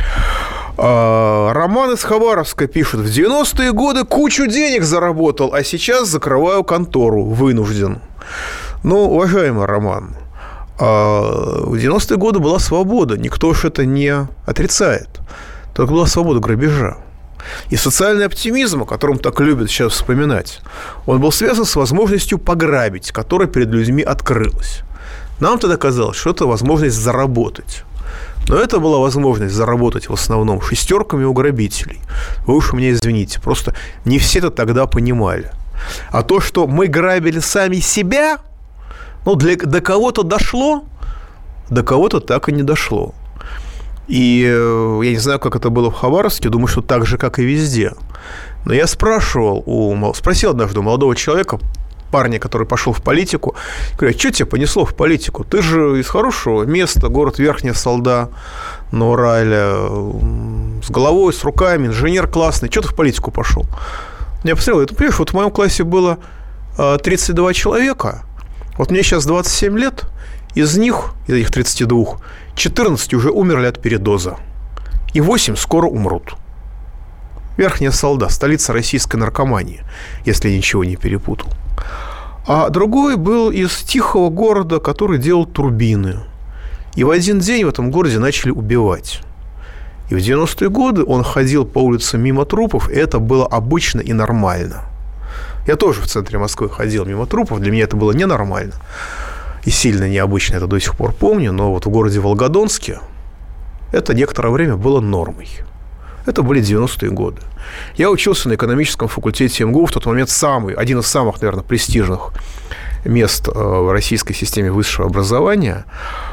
Роман из Хабаровска пишет. В девяностые годы кучу денег заработал, а сейчас закрываю контору. Вынужден. Ну, уважаемый Роман, в девяностые годы была свобода. Никто же это не отрицает. Только была свобода грабежа. И социальный оптимизм, о котором так любят сейчас вспоминать, он был связан с возможностью пограбить, которая перед людьми открылась. Нам тогда казалось, что это возможность заработать. Но это была возможность заработать в основном шестерками у грабителей. Вы уж меня извините, просто не все это тогда понимали. А то, что мы грабили сами себя, ну, для, до кого-то дошло, до кого-то так и не дошло. И я не знаю, как это было в Хабаровске, думаю, что так же, как и везде. Но я спрашивал, у, спросил однажды у молодого человека, парня, который пошел в политику, говорю, что тебя понесло в политику? Ты же из хорошего места, город Верхняя Салда на Урале, с головой, с руками, инженер классный, что ты в политику пошел? Я посмотрел, ты понимаешь, вот в моем классе было тридцать два человека, вот мне сейчас двадцать семь лет, из них, из этих тридцати двух, четырнадцать уже умерли от передоза. И восемь скоро умрут. Верхняя Салда, столица российской наркомании, если я ничего не перепутал. А другой был из тихого города, который делал турбины. И в один день в этом городе начали убивать. И в девяностые годы он ходил по улицам мимо трупов, и это было обычно и нормально. Я тоже в центре Москвы ходил мимо трупов, для меня это было ненормально. И сильно необычно, это до сих пор помню, но вот в городе Волгодонске это некоторое время было нормой. Это были девяностые годы. Я учился на экономическом факультете эм гэ у, в тот момент самый, один из самых, наверное, престижных мест в российской системе высшего образования.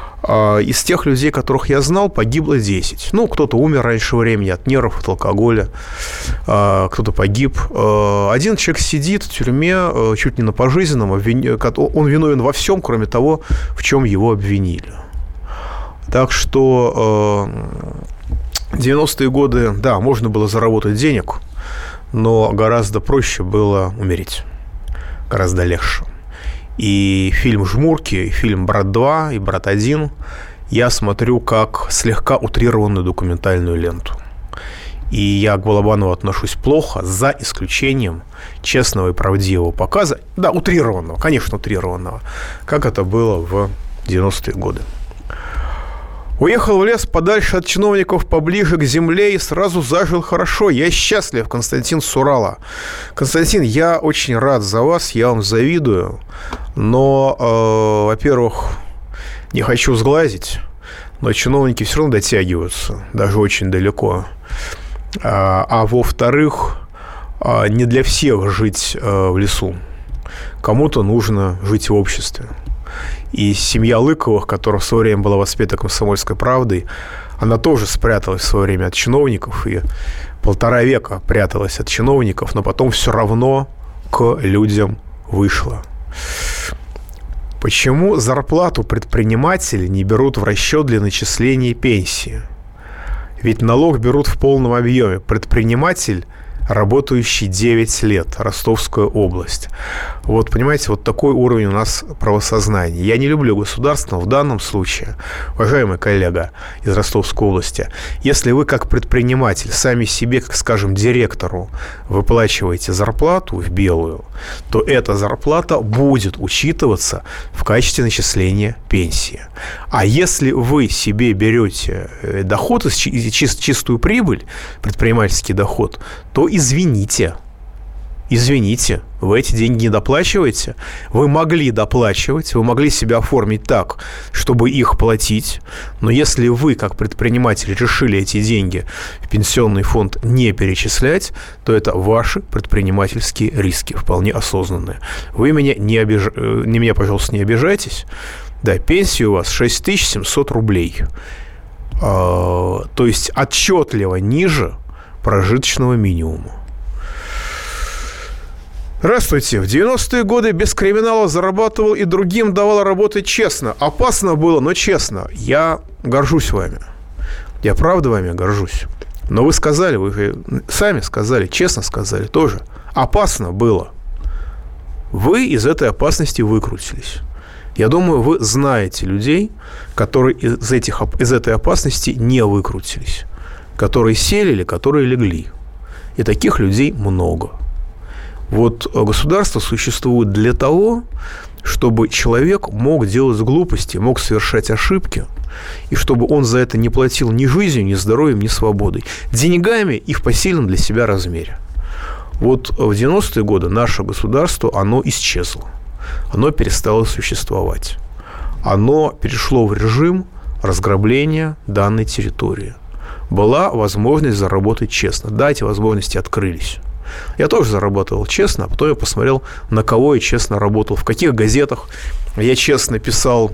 Из тех людей, которых я знал, погибло десять. Ну, кто-то умер раньше времени от нервов, от алкоголя, кто-то погиб. Один человек сидит в тюрьме чуть не на пожизненном, он виновен во всем, кроме того, в чем его обвинили. Так что девяностые годы, да, можно было заработать денег, но гораздо проще было умереть, гораздо легче. И фильм «Жмурки», и фильм «Брат два» и «Брат один» я смотрю как слегка утрированную документальную ленту. И я к Балабанову отношусь плохо, за исключением честного и правдивого показа, да, утрированного, конечно, утрированного, как это было в девяностые годы. Уехал в лес подальше от чиновников, поближе к земле и сразу зажил хорошо. Я счастлив, Константин с Урала. Константин, я очень рад за вас, я вам завидую. Но, э, во-первых, не хочу сглазить, но чиновники все равно дотягиваются, даже очень далеко. А, а во-вторых, не для всех жить в лесу. Кому-то нужно жить в обществе. И семья Лыковых, которая в свое время была воспета «Комсомольской правдой», она тоже спряталась в свое время от чиновников и полтора века пряталась от чиновников, но потом все равно к людям вышла. Почему зарплату предприниматели не берут в расчет для начисления пенсии? Ведь налог берут в полном объеме. Предприниматель, работающий девять лет, Ростовская область. Вот, понимаете, вот такой уровень у нас правосознания. Я не люблю государство, но в данном случае, уважаемый коллега из Ростовской области, если вы как предприниматель сами себе, как, скажем, директору выплачиваете зарплату в белую, то эта зарплата будет учитываться в качестве начисления пенсии. А если вы себе берете доход, чистую прибыль, предпринимательский доход, то извините, извините, вы эти деньги не доплачиваете. Вы могли доплачивать, вы могли себя оформить так, чтобы их платить, но если вы, как предприниматель, решили эти деньги в пенсионный фонд не перечислять, то это ваши предпринимательские риски, вполне осознанные. Вы меня, не, обиж... не меня, пожалуйста, не обижайтесь. Да, пенсия у вас шесть тысяч семьсот рублей. А, то есть отчетливо ниже прожиточного минимума. Здравствуйте. В девяностые годы без криминала зарабатывал и другим давал работать честно. Опасно было, но честно. Я горжусь вами. Я правда вами горжусь. Но вы сказали, вы сами сказали, честно сказали тоже. Опасно было. Вы из этой опасности выкрутились. Я думаю, вы знаете людей, которые из, этих, из этой опасности не выкрутились. Которые сели или которые легли. И таких людей много. Вот государство существует для того, чтобы человек мог делать глупости, мог совершать ошибки, и чтобы он за это не платил ни жизнью, ни здоровьем, ни свободой. Деньгами и в посильном для себя размере. Вот в девяностые годы наше государство, оно исчезло. Оно перестало существовать. Оно перешло в режим разграбления данной территории. Была возможность заработать честно. Да, эти возможности открылись. Я тоже зарабатывал честно, а потом я посмотрел, на кого я честно работал, в каких газетах я честно писал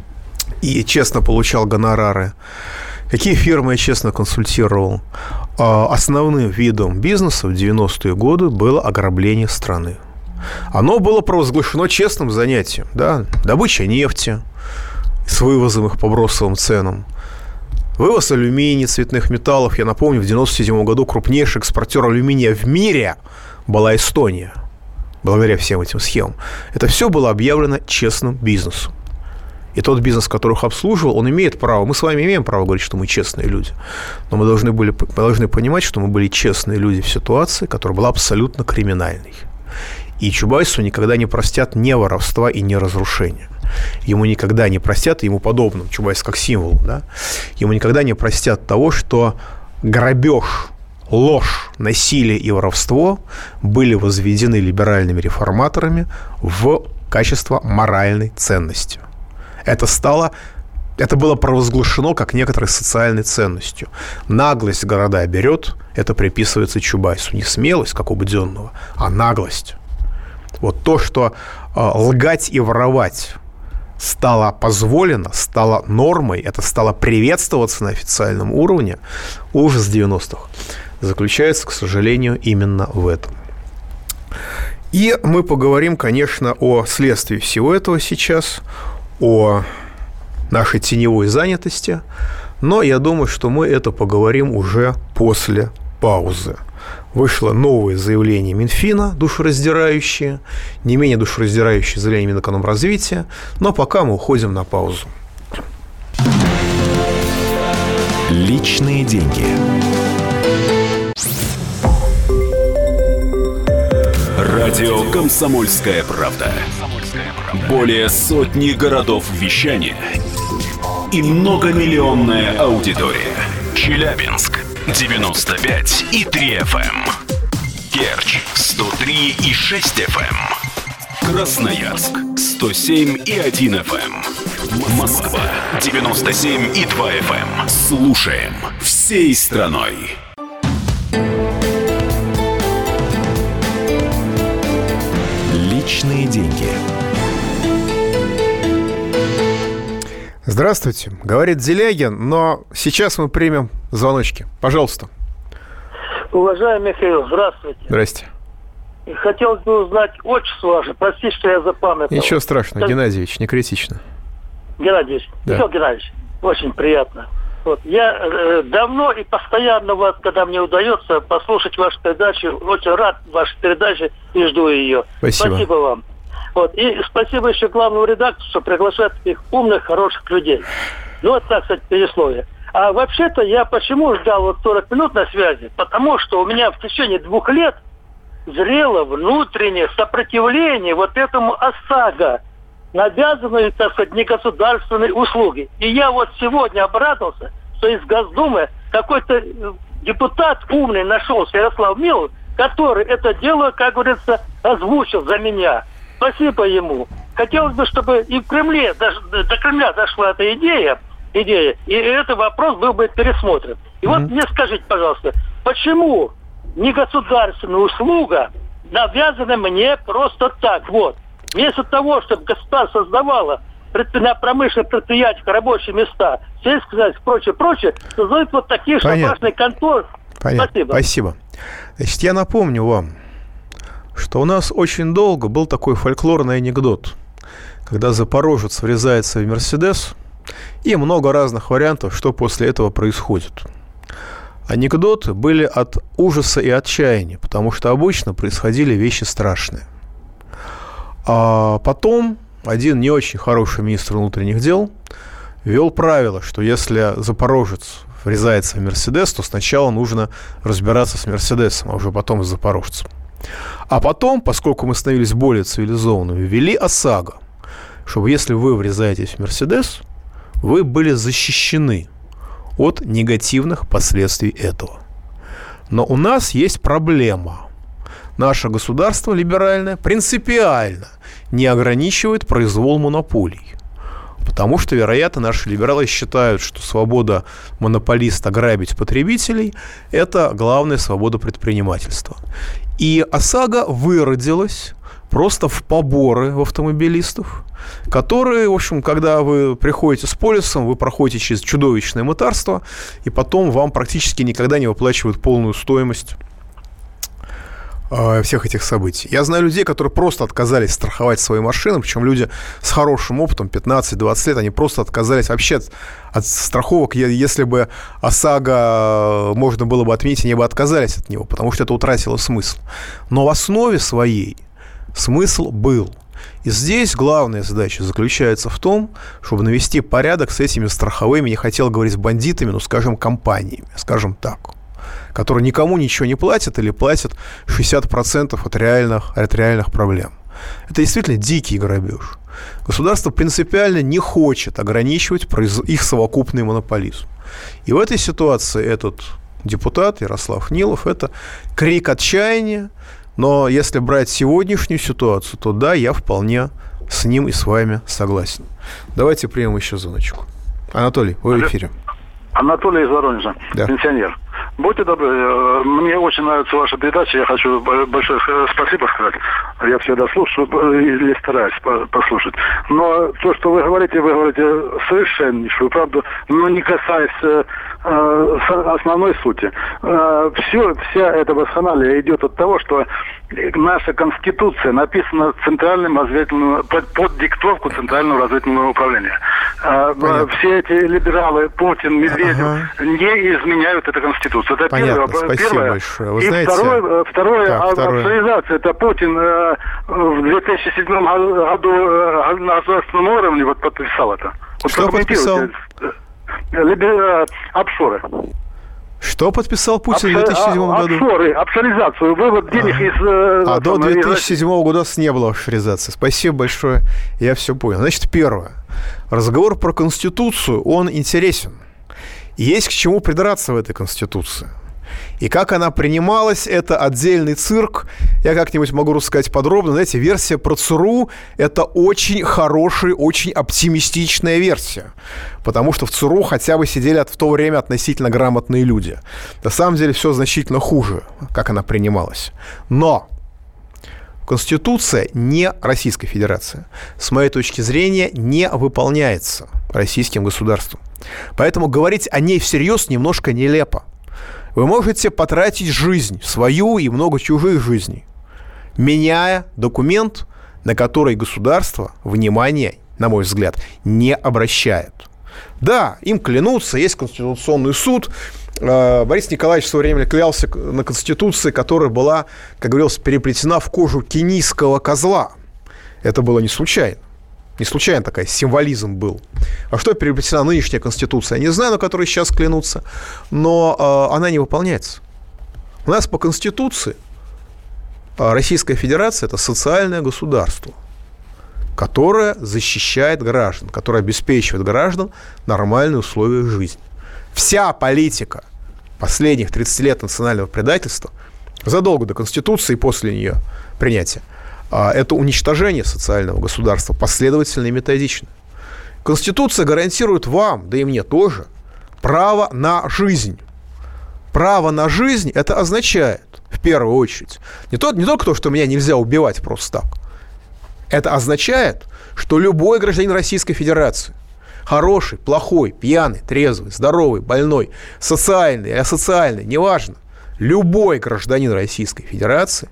и честно получал гонорары, какие фирмы я честно консультировал. Основным видом бизнеса в девяностые годы было ограбление страны. Оно было провозглашено честным занятием. Да? Добыча нефти с вывозом их по бросовым ценам. Вывоз алюминия, цветных металлов. Я напомню, в девяносто седьмом году крупнейший экспортер алюминия в мире была Эстония. Благодаря всем этим схемам. Это все было объявлено честным бизнесом. И тот бизнес, который их обслуживал, он имеет право. Мы с вами имеем право говорить, что мы честные люди. Но мы должны, были, мы должны понимать, что мы были честные люди в ситуации, которая была абсолютно криминальной. И Чубайсу никогда не простят ни воровства и ни разрушения. Ему никогда не простят, ему подобным, Чубайс как символ, да? Ему никогда не простят того, что грабеж, ложь, насилие и воровство были возведены либеральными реформаторами в качество моральной ценности. Это стало, это было провозглашено как некоторой социальной ценностью. Наглость города берет, это приписывается Чубайсу. Не смелость, как у Будённого, а наглость. Вот то, что э, лгать и воровать стало позволено, стало нормой, это стало приветствоваться на официальном уровне, ужас девяностых заключается, к сожалению, именно в этом. И мы поговорим, конечно, о следствии всего этого сейчас, о нашей теневой занятости, но я думаю, что мы это поговорим уже после паузы. Вышло новое заявление Минфина, душераздирающее, не менее душераздирающее заявление Минэкономразвития, но пока мы уходим на паузу. Личные деньги. Радио «Комсомольская правда». Более сотни городов вещания и многомиллионная аудитория. Челябинск девяносто пять и три эф эм, Керчь сто три и шесть эф эм, Красноярск сто семь и один эф эм, Москва девяносто семь и два эф эм. Слушаем всей страной. Личные деньги. Здравствуйте, говорит Делягин, но сейчас мы примем звоночки. Пожалуйста. Уважаемый Михаил, здравствуйте. Здрасте. Хотелось бы узнать отчество ваше. Простите, что я запамятовал. Ничего страшного, Так... Геннадьевич, не критично. Геннадьевич, да. Михаил Геннадьевич, очень приятно. Вот, я э, давно и постоянно, вот, когда мне удается послушать вашу передачу, очень рад вашей передаче и жду ее. Спасибо. Спасибо вам. Вот, и спасибо еще главному редактору, что приглашает таких умных, хороших людей. Ну, вот так, кстати, пересловие. А вообще-то я почему ждал вот сорок минут на связи? Потому что у меня в течение двух лет зрело внутреннее сопротивление вот этому ОСАГО, навязанной, так сказать, негосударственной услуги. И я вот сегодня обрадовался, что из Госдумы какой-то депутат умный нашелся, Ярослав Милов, который это дело, как говорится, озвучил за меня. Спасибо ему. Хотелось бы, чтобы и в Кремле, даже до Кремля дошла эта идея, идея, и этот вопрос был бы пересмотрен. И mm-hmm. вот мне скажите, пожалуйста, почему негосударственная услуга навязана мне просто так, вот. Вместо того, чтобы государство создавало на промышленных предприятиях рабочие места, сельское хозяйство, прочее, прочее, создают вот такие шабашные конторы. Понятно. Спасибо. Спасибо. Значит, я напомню вам, что у нас очень долго был такой фольклорный анекдот, когда запорожец врезается в Мерседес, и много разных вариантов, что после этого происходит. Анекдоты были от ужаса и отчаяния, потому что обычно происходили вещи страшные. А потом один не очень хороший министр внутренних дел ввел правило, что если запорожец врезается в Мерседес, то сначала нужно разбираться с Мерседесом, а уже потом с запорожцем. А потом, поскольку мы становились более цивилизованными, ввели ОСАГО, чтобы если вы врезаетесь в Мерседес, вы были защищены от негативных последствий этого. Но у нас есть проблема. Наше государство либеральное принципиально не ограничивает произвол монополий. Потому что, вероятно, наши либералы считают, что свобода монополиста грабить потребителей – это главная свобода предпринимательства. И ОСАГО выродилась просто в поборы в автомобилистов, которые, в общем, когда вы приходите с полисом, вы проходите через чудовищное мытарство, и потом вам практически никогда не выплачивают полную стоимость всех этих событий. Я знаю людей, которые просто отказались страховать свои машины, причем люди с хорошим опытом, пятнадцать-двадцать лет, они просто отказались вообще от, от страховок. Если бы ОСАГО можно было бы отменить, они бы отказались от него, потому что это утратило смысл. Но в основе своей смысл был. И здесь главная задача заключается в том, чтобы навести порядок с этими страховыми, не хотел говорить бандитами, но, скажем, компаниями, скажем так, которые никому ничего не платят или платят шестьдесят процентов от реальных, от реальных проблем. Это действительно дикий грабеж. Государство принципиально не хочет ограничивать их совокупный монополизм. И в этой ситуации этот депутат Ярослав Нилов – это крик отчаяния. Но если брать сегодняшнюю ситуацию, то да, я вполне с ним и с вами согласен. Давайте примем еще звоночку. Анатолий, вы в эфире. Анатолий из Воронежа, да. Пенсионер. Будьте добры, мне очень нравится ваша передача, я хочу большое спасибо сказать. Я всегда слушаю или стараюсь послушать. Но то, что вы говорите, вы говорите совершеннейшую правду, но не касаясь э, основной сути. Э, все, вся эта вакханалия идет от того, что наша Конституция написана Центральным разведывательным, под, под диктовку Центрального разведывательного управления. Э, все эти либералы, Путин, Медведев, ага. не изменяют эту Конституцию. Это Понятно, первое. Спасибо первое. большое. Вы и знаете... второе, второе так, абсолизация. Это Путин э, в две тысячи седьмом году э, на государственном уровне вот подписал это. Вот что подписал? Либер... Офшоры. Что подписал Путин в две тысячи седьмом году? Офшоры, офшоризацию, вывод денег а. из... Э, а до две тысячи седьмого года не было офшоризации. Спасибо большое, я все понял. Значит, первое. Разговор про Конституцию, он интересен. Есть к чему придраться в этой Конституции. И как она принималась, это отдельный цирк. Я как-нибудь могу рассказать подробно. Знаете, версия про ЦРУ – это очень хорошая, очень оптимистичная версия. Потому что в ЦРУ хотя бы сидели в то время относительно грамотные люди. На самом деле все значительно хуже, как она принималась. Но Конституция не Российская Федерация. С моей точки зрения, не выполняется российским государством. Поэтому говорить о ней всерьез немножко нелепо. Вы можете потратить жизнь, свою и много чужих жизней, меняя документ, на который государство внимания, на мой взгляд, не обращает. Да, им клянутся, есть Конституционный суд. Борис Николаевич в свое время клялся на Конституции, которая была, как говорилось, переплетена в кожу кенийского козла. Это было не случайно. Не случайно такой символизм был. А что переплетена нынешняя Конституция? Я не знаю, на которой сейчас клянутся, но э, она не выполняется. У нас по Конституции Российская Федерация – это социальное государство, которое защищает граждан, которое обеспечивает граждан нормальные условия жизни. Вся политика последних тридцати лет национального предательства, задолго до Конституции и после нее принятия, это уничтожение социального государства последовательно и методично. Конституция гарантирует вам, да и мне тоже, право на жизнь. Право на жизнь – это означает, в первую очередь, не, то, не только то, что меня нельзя убивать просто так. Это означает, что любой гражданин Российской Федерации, хороший, плохой, пьяный, трезвый, здоровый, больной, социальный, асоциальный, неважно, любой гражданин Российской Федерации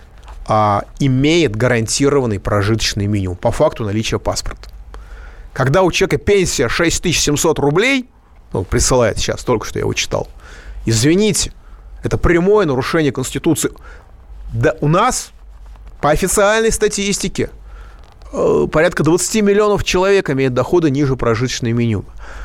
а, имеет гарантированный прожиточный минимум по факту наличия паспорта. Когда у человека пенсия шесть тысяч семьсот рублей, ну, присылает сейчас, только что я его читал, извините, это прямое нарушение Конституции. Да, у нас по официальной статистике порядка двадцать миллионов человек имеют доходы ниже прожиточного минимума.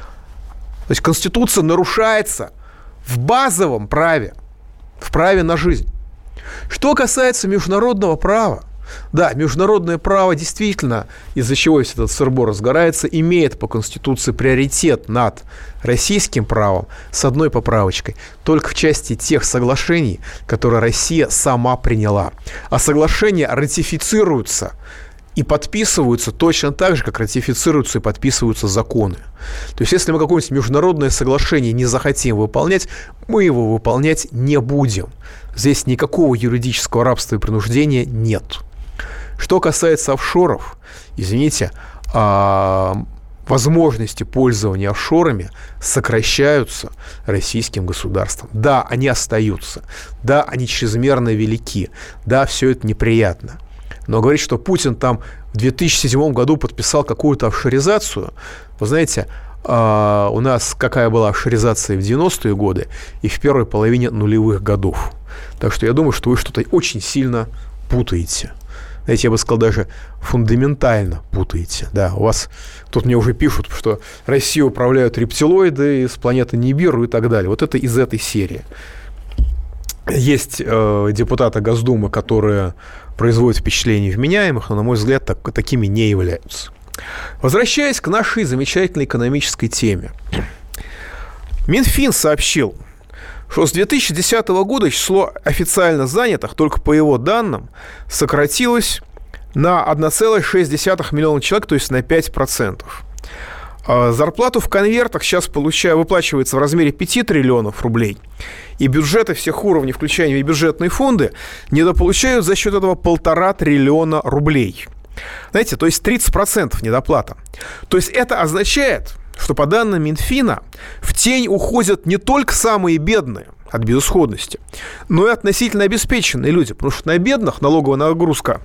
То есть Конституция нарушается в базовом праве, в праве на жизнь. Что касается международного права, да, международное право действительно, из-за чего весь этот сыр-бор разгорается, имеет по Конституции приоритет над российским правом с одной поправочкой, только в части тех соглашений, которые Россия сама приняла. А соглашения ратифицируются и подписываются точно так же, как ратифицируются и подписываются законы. То есть, если мы какое-нибудь международное соглашение не захотим выполнять, мы его выполнять не будем. Здесь никакого юридического рабства и принуждения нет. Что касается офшоров, извините, возможности пользования офшорами сокращаются российским государством. Да, они остаются. Да, они чрезмерно велики. Да, все это неприятно. Но говорить, что Путин там в две тысячи седьмом году подписал какую-то офшоризацию, вы знаете, у нас какая была офшоризация в девяностые годы и в первой половине нулевых годов. Так что я думаю, что вы что-то очень сильно путаете. Знаете, я бы сказал, даже фундаментально путаете. Да, у вас тут мне уже пишут, что Россию управляют рептилоиды с планеты Нибиру и так далее. Вот это из этой серии. Есть э, депутаты Госдумы, которые производят впечатление вменяемых, но, на мой взгляд, так, такими не являются. Возвращаясь к нашей замечательной экономической теме. Минфин сообщил, что с две тысячи десятого года число официально занятых, только по его данным, сократилось на один целых шесть десятых миллиона человек, то есть на пять процентов. Зарплату в конвертах сейчас получаю, выплачивается в размере пять триллионов рублей. И бюджеты всех уровней, включая и бюджетные фонды, недополучают за счет этого полтора триллиона рублей. Знаете, то есть тридцать процентов недоплата. То есть это означает, что по данным Минфина в тень уходят не только самые бедные от безысходности, но и относительно обеспеченные люди. Потому что на бедных налоговая нагрузка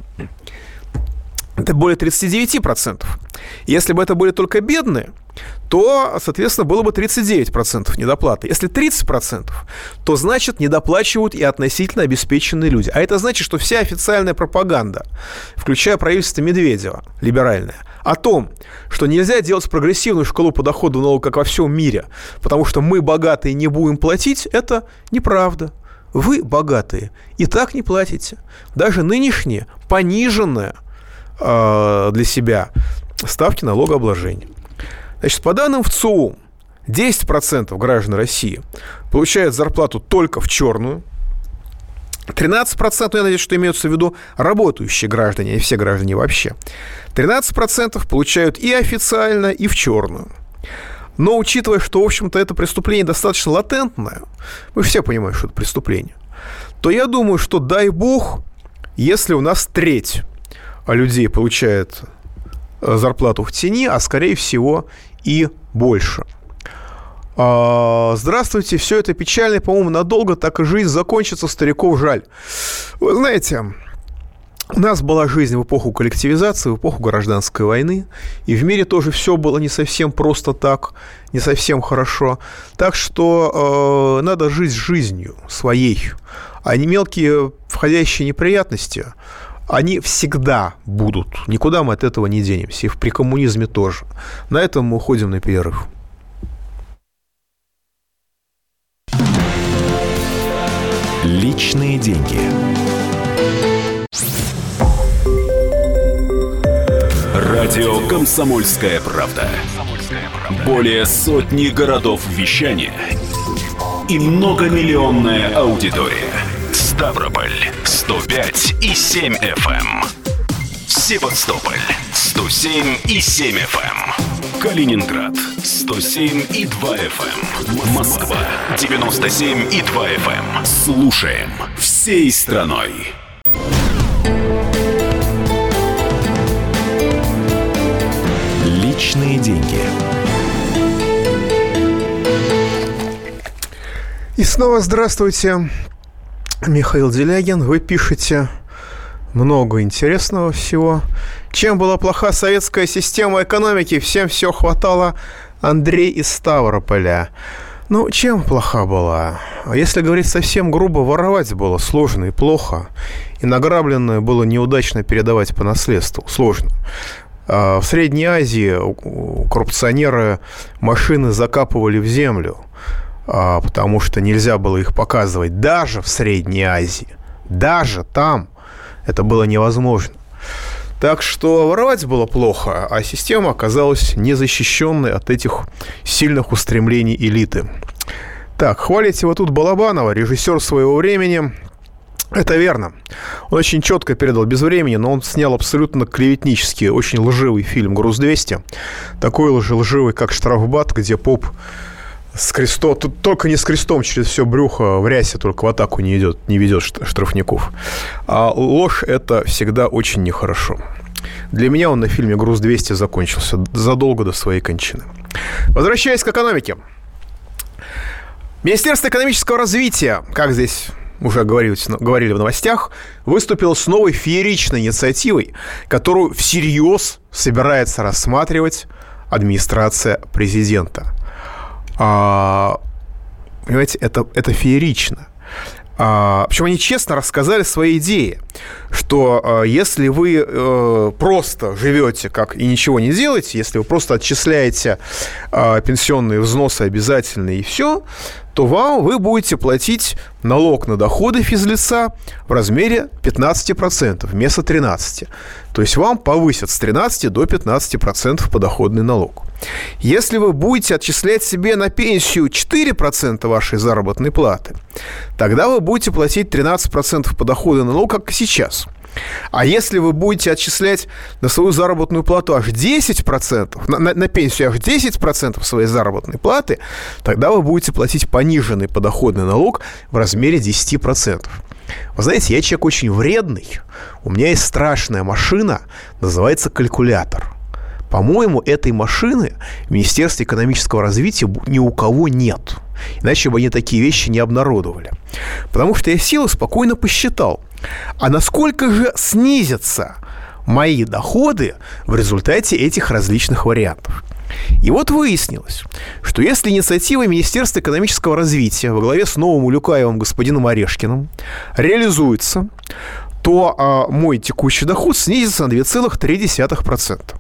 это более тридцать девять процентов. Если бы это были только бедные, то, соответственно, было бы тридцать девять процентов недоплаты. Если тридцать процентов, то, значит, недоплачивают и относительно обеспеченные люди. А это значит, что вся официальная пропаганда, включая правительство Медведева, либеральная, о том, что нельзя делать прогрессивную шкалу по доходу налога, как во всем мире, потому что мы, богатые, не будем платить, это неправда. Вы, богатые, и так не платите. Даже нынешние, пониженные э, для себя ставки налогообложения. Значит, по данным ВЦИОМ, десять процентов граждан России получают зарплату только в черную. тринадцать процентов, я надеюсь, что имеются в виду работающие граждане, а не все граждане вообще. тринадцать процентов получают и официально, и в черную. Но учитывая, что, в общем-то, это преступление достаточно латентное, мы все понимаем, что это преступление, то я думаю, что, дай бог, если у нас треть людей получает зарплату в тени, а скорее всего и больше. Здравствуйте, все это печально, и, по-моему, надолго так и жизнь закончится, стариков жаль. Вы знаете, у нас была жизнь в эпоху коллективизации, в эпоху гражданской войны, и в мире тоже все было не совсем просто так, не совсем хорошо. Так что э, надо жить жизнью своей, а не мелкие входящие неприятности, они всегда будут. Никуда мы от этого не денемся. И при коммунизме тоже. На этом мы уходим на перерыв. Личные деньги. Радио «Комсомольская правда». Более сотни городов вещания и многомиллионная аудитория. Ставрополь сто пять и семь эф эм. Севастополь сто семь и семь эф эм. Калининград сто семь и два эф эм. Москва девяносто семь и два эф эм. Слушаем всей страной. Личные деньги. И снова здравствуйте. Михаил Делягин. Вы пишете много интересного всего. Чем была плоха советская система экономики? Всем все хватало. Андрей из Ставрополя. Ну, чем плоха была? Если говорить совсем грубо, воровать было сложно и плохо. И награбленное было неудачно передавать по наследству. Сложно. В Средней Азии коррупционеры машины закапывали в землю, потому что нельзя было их показывать. Даже в Средней Азии, даже там это было невозможно. Так что воровать было плохо, а система оказалась незащищенной от этих сильных устремлений элиты. Так, хвалите вы тут Балабанова, режиссер своего времени. Это верно. Он очень четко передал «Без времени», но он снял абсолютно клеветнический, очень лживый фильм «Груз двести». Такой же лживый, как «Штрафбат», где поп с крестом, тут только не с крестом, через все брюхо в рясе, только в атаку не идет, не ведет штрафников. А ложь – это всегда очень нехорошо. Для меня он на фильме «Груз двести» закончился задолго до своей кончины. Возвращаясь к экономике. Министерство экономического развития, как здесь уже говорили, говорили в новостях, выступило с новой фееричной инициативой, которую всерьез собирается рассматривать администрация президента. А, понимаете, это, это феерично. А, причем они честно рассказали свои идеи, что а, если вы а, просто живете как и ничего не делаете, если вы просто отчисляете а, пенсионные взносы обязательные и все, то вам вы будете платить налог на доходы физлица в размере пятнадцать процентов вместо тринадцати процентов. То есть вам повысят с тринадцати до пятнадцати процентов подоходный налог. Если вы будете отчислять себе на пенсию четыре процента вашей заработной платы, тогда вы будете платить тринадцать процентов подоходный налог, как и сейчас. А если вы будете отчислять на свою заработную плату аж десять процентов, на, на, на пенсию аж десять процентов своей заработной платы, тогда вы будете платить пониженный подоходный налог в размере десять процентов. Вы знаете, я человек очень вредный. У меня есть страшная машина, называется калькулятор. По-моему, этой машины в Министерстве экономического развития ни у кого нет. Иначе бы они такие вещи не обнародовали. Потому что я сел и спокойно посчитал, а насколько же снизятся мои доходы в результате этих различных вариантов. И вот выяснилось, что если инициатива Министерства экономического развития во главе с новым Улюкаевым господином Орешкиным реализуется, то а, мой текущий доход снизится на две целых три десятых процента.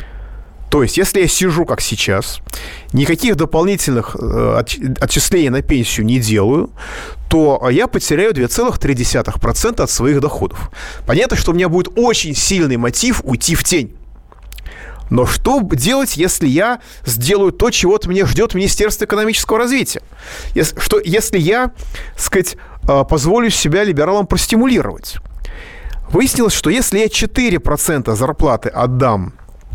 То есть, если я сижу, как сейчас, никаких дополнительных э, отчислений на пенсию не делаю, то я потеряю две целых три десятых процента от своих доходов. Понятно, что у меня будет очень сильный мотив уйти в тень. Но что делать, если я сделаю то, чего от меня ждет Министерство экономического развития? Если, что, если я, так сказать, э, позволю себя либералам простимулировать? Выяснилось, что если я четыре процента зарплаты отдам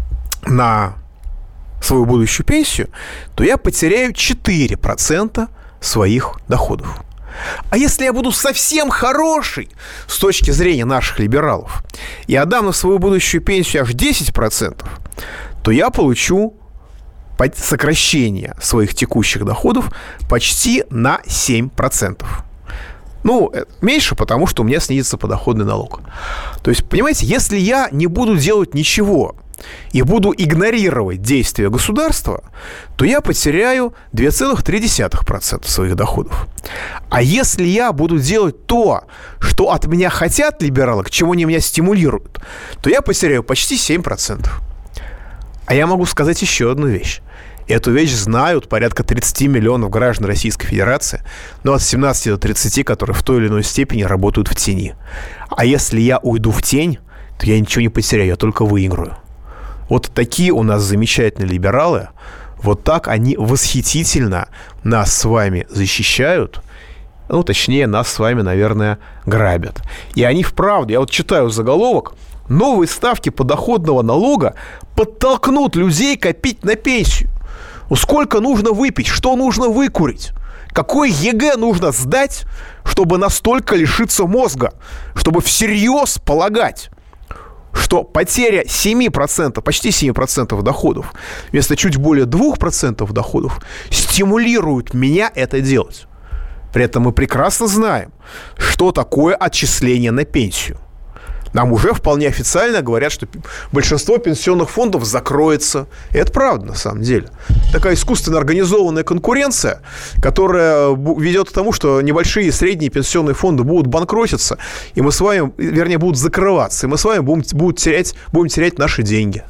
на свою будущую пенсию, то я потеряю четыре процента своих доходов. А если я буду совсем хороший с точки зрения наших либералов и отдам на свою будущую пенсию аж десять процентов, то я получу сокращение своих текущих доходов почти на семь процентов. Ну, меньше, потому что у меня снизится подоходный налог. То есть, понимаете, если я не буду делать ничего и буду игнорировать действия государства, то я потеряю два целых три десятых процента своих доходов. А если я буду делать то, что от меня хотят либералы, к чему они меня стимулируют, то я потеряю почти семь процентов. А я могу сказать еще одну вещь. Эту вещь знают порядка тридцать миллионов граждан Российской Федерации, но от семнадцати до тридцати, которые в той или иной степени работают в тени. А если я уйду в тень, то я ничего не потеряю, я только выиграю. Вот такие у нас замечательные либералы. Вот так они восхитительно нас с вами защищают. Ну, точнее, нас с вами, наверное, грабят. И они вправду, я вот читаю заголовок, новые ставки подоходного налога подтолкнут людей копить на пенсию. Сколько нужно выпить, что нужно выкурить, какой ЕГЭ нужно сдать, чтобы настолько лишиться мозга, чтобы всерьез полагать, что потеря семь процентов, почти семь процентов доходов вместо чуть более два процента доходов стимулирует меня это делать. При этом мы прекрасно знаем, что такое отчисление на пенсию. Нам уже вполне официально говорят, что большинство пенсионных фондов закроется. И это правда, на самом деле. Такая искусственно организованная конкуренция, которая ведет к тому, что небольшие и средние пенсионные фонды будут банкротиться, и мы с вами, вернее, будут закрываться, и мы с вами будем, будем, терять, будем терять наши деньги.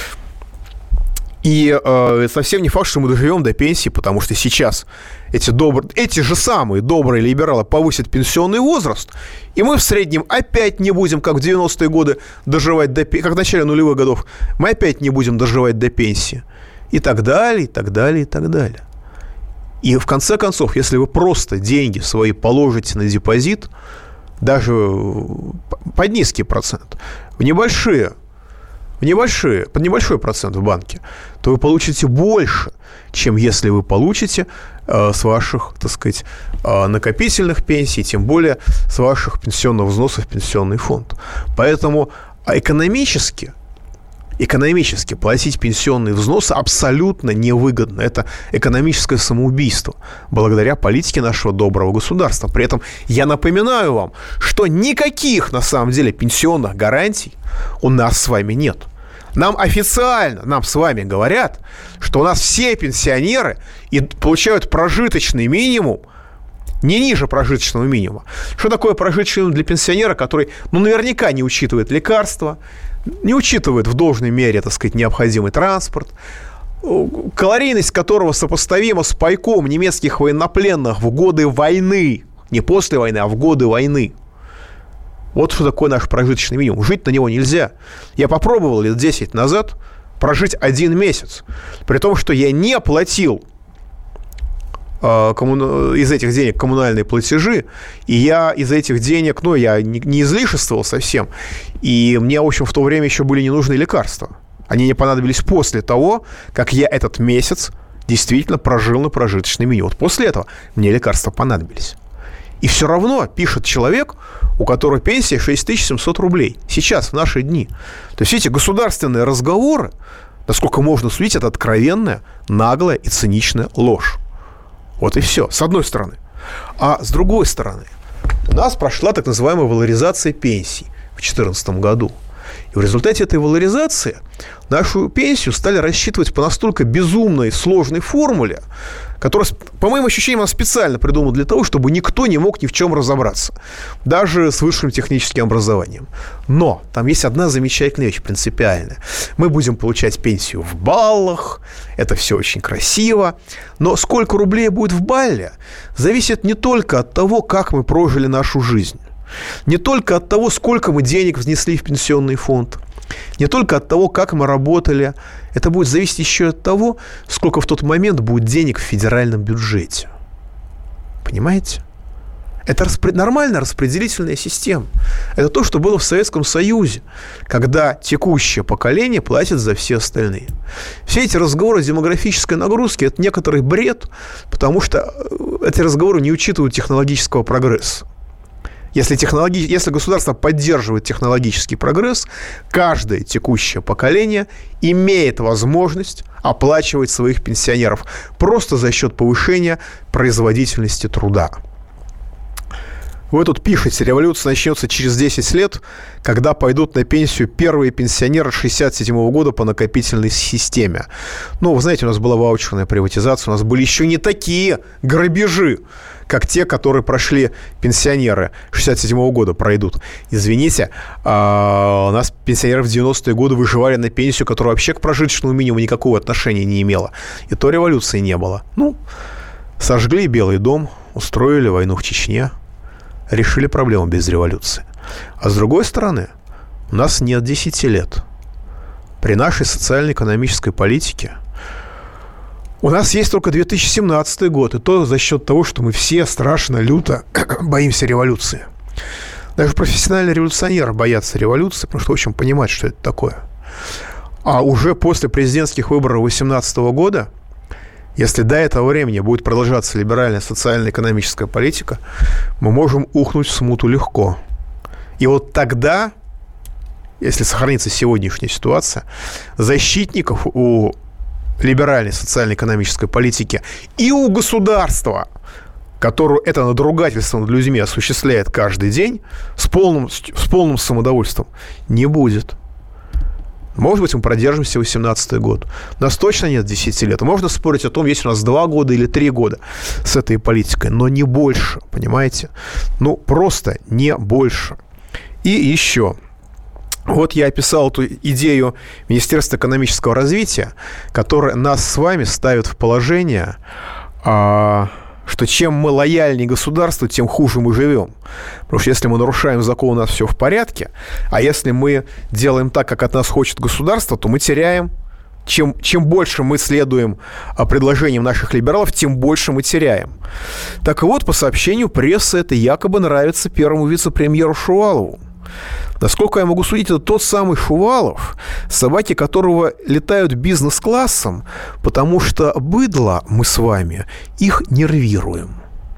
И э, совсем не факт, что мы доживем до пенсии, потому что сейчас эти, добр... эти же самые добрые либералы повысят пенсионный возраст, и мы в среднем опять не будем, как в девяностые годы, доживать до пенсии, как в начале нулевых годов, мы опять не будем доживать до пенсии. И так далее, и так далее, и так далее. И в конце концов, если вы просто деньги свои положите на депозит, даже под низкий процент, в небольшие, в небольшие, под небольшой процент в банке, то вы получите больше, чем если вы получите э, с ваших, так сказать, э, накопительных пенсий, тем более с ваших пенсионных взносов в пенсионный фонд. Поэтому экономически, экономически платить пенсионные взносы абсолютно невыгодно. Это экономическое самоубийство благодаря политике нашего доброго государства. При этом я напоминаю вам, что никаких на самом деле пенсионных гарантий у нас с вами нет. Нам официально, нам с вами говорят, что у нас все пенсионеры и получают прожиточный минимум не ниже прожиточного минимума. Что такое прожиточный минимум для пенсионера, который, ну, наверняка не учитывает лекарства, не учитывает в должной мере, так сказать, необходимый транспорт, калорийность которого сопоставима с пайком немецких военнопленных в годы войны, не после войны, а в годы войны. Вот что такое наш прожиточный минимум. Жить на него нельзя. Я попробовал лет десять назад прожить один месяц, при том, что я не платил э, коммуна... из этих денег коммунальные платежи, и я из этих денег, ну, я не, не излишествовал совсем, и мне, в общем, в то время еще были не нужны лекарства. Они не понадобились после того, как я этот месяц действительно прожил на прожиточный минимум. Вот после этого мне лекарства понадобились. И все равно пишет человек, у которого пенсия шесть тысяч семьсот рублей. Сейчас, в наши дни. То есть эти государственные разговоры, насколько можно судить, это откровенная, наглая и циничная ложь. Вот и все, с одной стороны. А с другой стороны, у нас прошла так называемая валоризация пенсий в две тысячи четырнадцатом году. И в результате этой валоризации нашу пенсию стали рассчитывать по настолько безумной, сложной формуле, которая, по моим ощущениям, она специально придумана для того, чтобы никто не мог ни в чем разобраться, даже с высшим техническим образованием. Но там есть одна замечательная вещь, принципиальная. Мы будем получать пенсию в баллах, это все очень красиво, но сколько рублей будет в балле, зависит не только от того, как мы прожили нашу жизнь, не только от того, сколько мы денег внесли в пенсионный фонд, не только от того, как мы работали. Это будет зависеть еще от того, сколько в тот момент будет денег в федеральном бюджете. Понимаете? Это распри... нормальная распределительная система. Это то, что было в Советском Союзе, когда текущее поколение платит за все остальные. Все эти разговоры о демографической нагрузке – это некоторый бред, потому что эти разговоры не учитывают технологического прогресса. Если, технологи... Если государство поддерживает технологический прогресс, каждое текущее поколение имеет возможность оплачивать своих пенсионеров просто за счет повышения производительности труда. Вы тут пишете, революция начнется через десять лет, когда пойдут на пенсию первые пенсионеры шестьдесят седьмого года по накопительной системе. Ну, вы знаете, у нас была ваучерная приватизация, у нас были еще не такие грабежи, как те, которые прошли пенсионеры шестьдесят седьмого года, пройдут. Извините, а у нас пенсионеры в девяностые годы выживали на пенсию, которая вообще к прожиточному минимуму никакого отношения не имела. И то революции не было. Ну, сожгли Белый дом, устроили войну в Чечне, решили проблему без революции. А с другой стороны, у нас нет десяти лет. При нашей социально-экономической политике у нас есть только две тысячи семнадцатый год, и то за счет того, что мы все страшно, люто боимся революции. Даже профессиональные революционеры боятся революции, потому что, в общем, понимают, что это такое. А уже после президентских выборов две тысячи восемнадцатого года, если до этого времени будет продолжаться либеральная социально-экономическая политика, мы можем ухнуть в смуту легко. И вот тогда, если сохранится сегодняшняя ситуация, защитников у либеральной социально-экономической политики и у государства, которое это надругательство над людьми осуществляет каждый день, с полным, с полным самодовольством, не будет. Может быть, мы продержимся восемнадцатый год. У нас точно нет десяти лет. Можно спорить о том, есть у нас два года или три года с этой политикой, но не больше, понимаете? Ну, просто не больше. И еще. Вот я описал эту идею Министерства экономического развития, которая нас с вами ставит в положение, а, что чем мы лояльнее государству, тем хуже мы живем. Потому что если мы нарушаем закон, у нас все в порядке, а если мы делаем так, как от нас хочет государство, то мы теряем. Чем, чем больше мы следуем предложениям наших либералов, тем больше мы теряем. Так вот, по сообщению прессы, это якобы нравится первому вице-премьеру Шувалову. Насколько я могу судить, это тот самый Шувалов, собаки которого летают бизнес-классом, потому что быдло мы с вами их нервируем.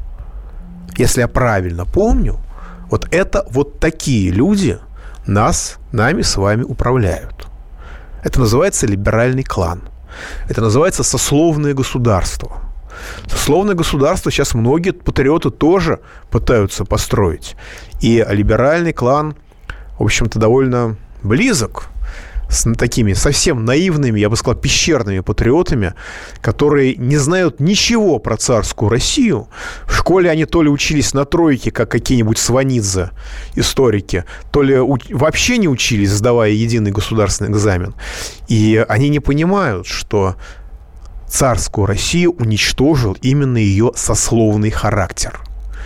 Если я правильно помню, вот это вот такие люди нас, нами с вами управляют. Это называется либеральный клан. Это называется сословное государство. Сословное государство сейчас многие патриоты тоже пытаются построить. И либеральный клан, в общем-то, довольно близок с такими совсем наивными, я бы сказал, пещерными патриотами, которые не знают ничего про царскую Россию. В школе они то ли учились на тройке, как какие-нибудь Сванидзе, историки, то ли у... вообще не учились, сдавая единый государственный экзамен. И они не понимают, что царскую Россию уничтожил именно ее сословный характер.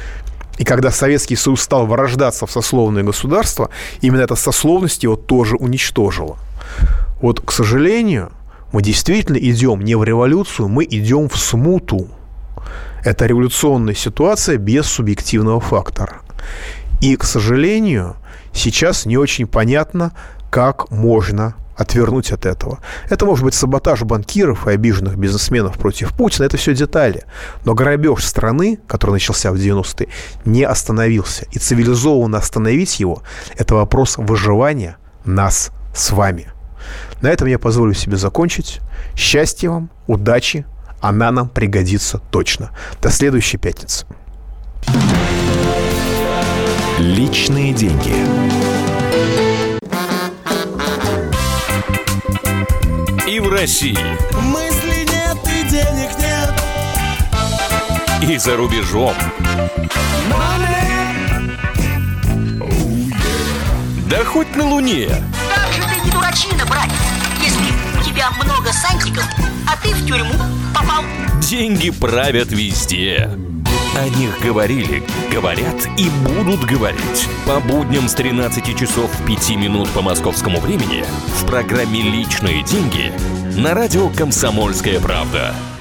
И когда Советский Союз стал вырождаться в сословное государство, именно эта сословность его тоже уничтожила. Вот, к сожалению, мы действительно идем не в революцию, мы идем в смуту. Это революционная ситуация без субъективного фактора. И, к сожалению, сейчас не очень понятно, как можно отвернуть от этого. Это может быть саботаж банкиров и обиженных бизнесменов против Путина. Это все детали. Но грабеж страны, который начался в девяностые, не остановился. И цивилизованно остановить его – это вопрос выживания нас с вами. На этом я позволю себе закончить. Счастья вам, удачи. Она нам пригодится точно. До следующей пятницы. Личные деньги. И в России. Мысли нет и денег нет. И за рубежом. Да хоть на Луне. Как же ты не дурачина, братец, если у тебя много сантиков, а ты в тюрьму попал. Деньги правят везде. О них говорили, говорят и будут говорить. По будням с тринадцати часов пяти минут по московскому времени в программе «Личные деньги» на радио «Комсомольская правда».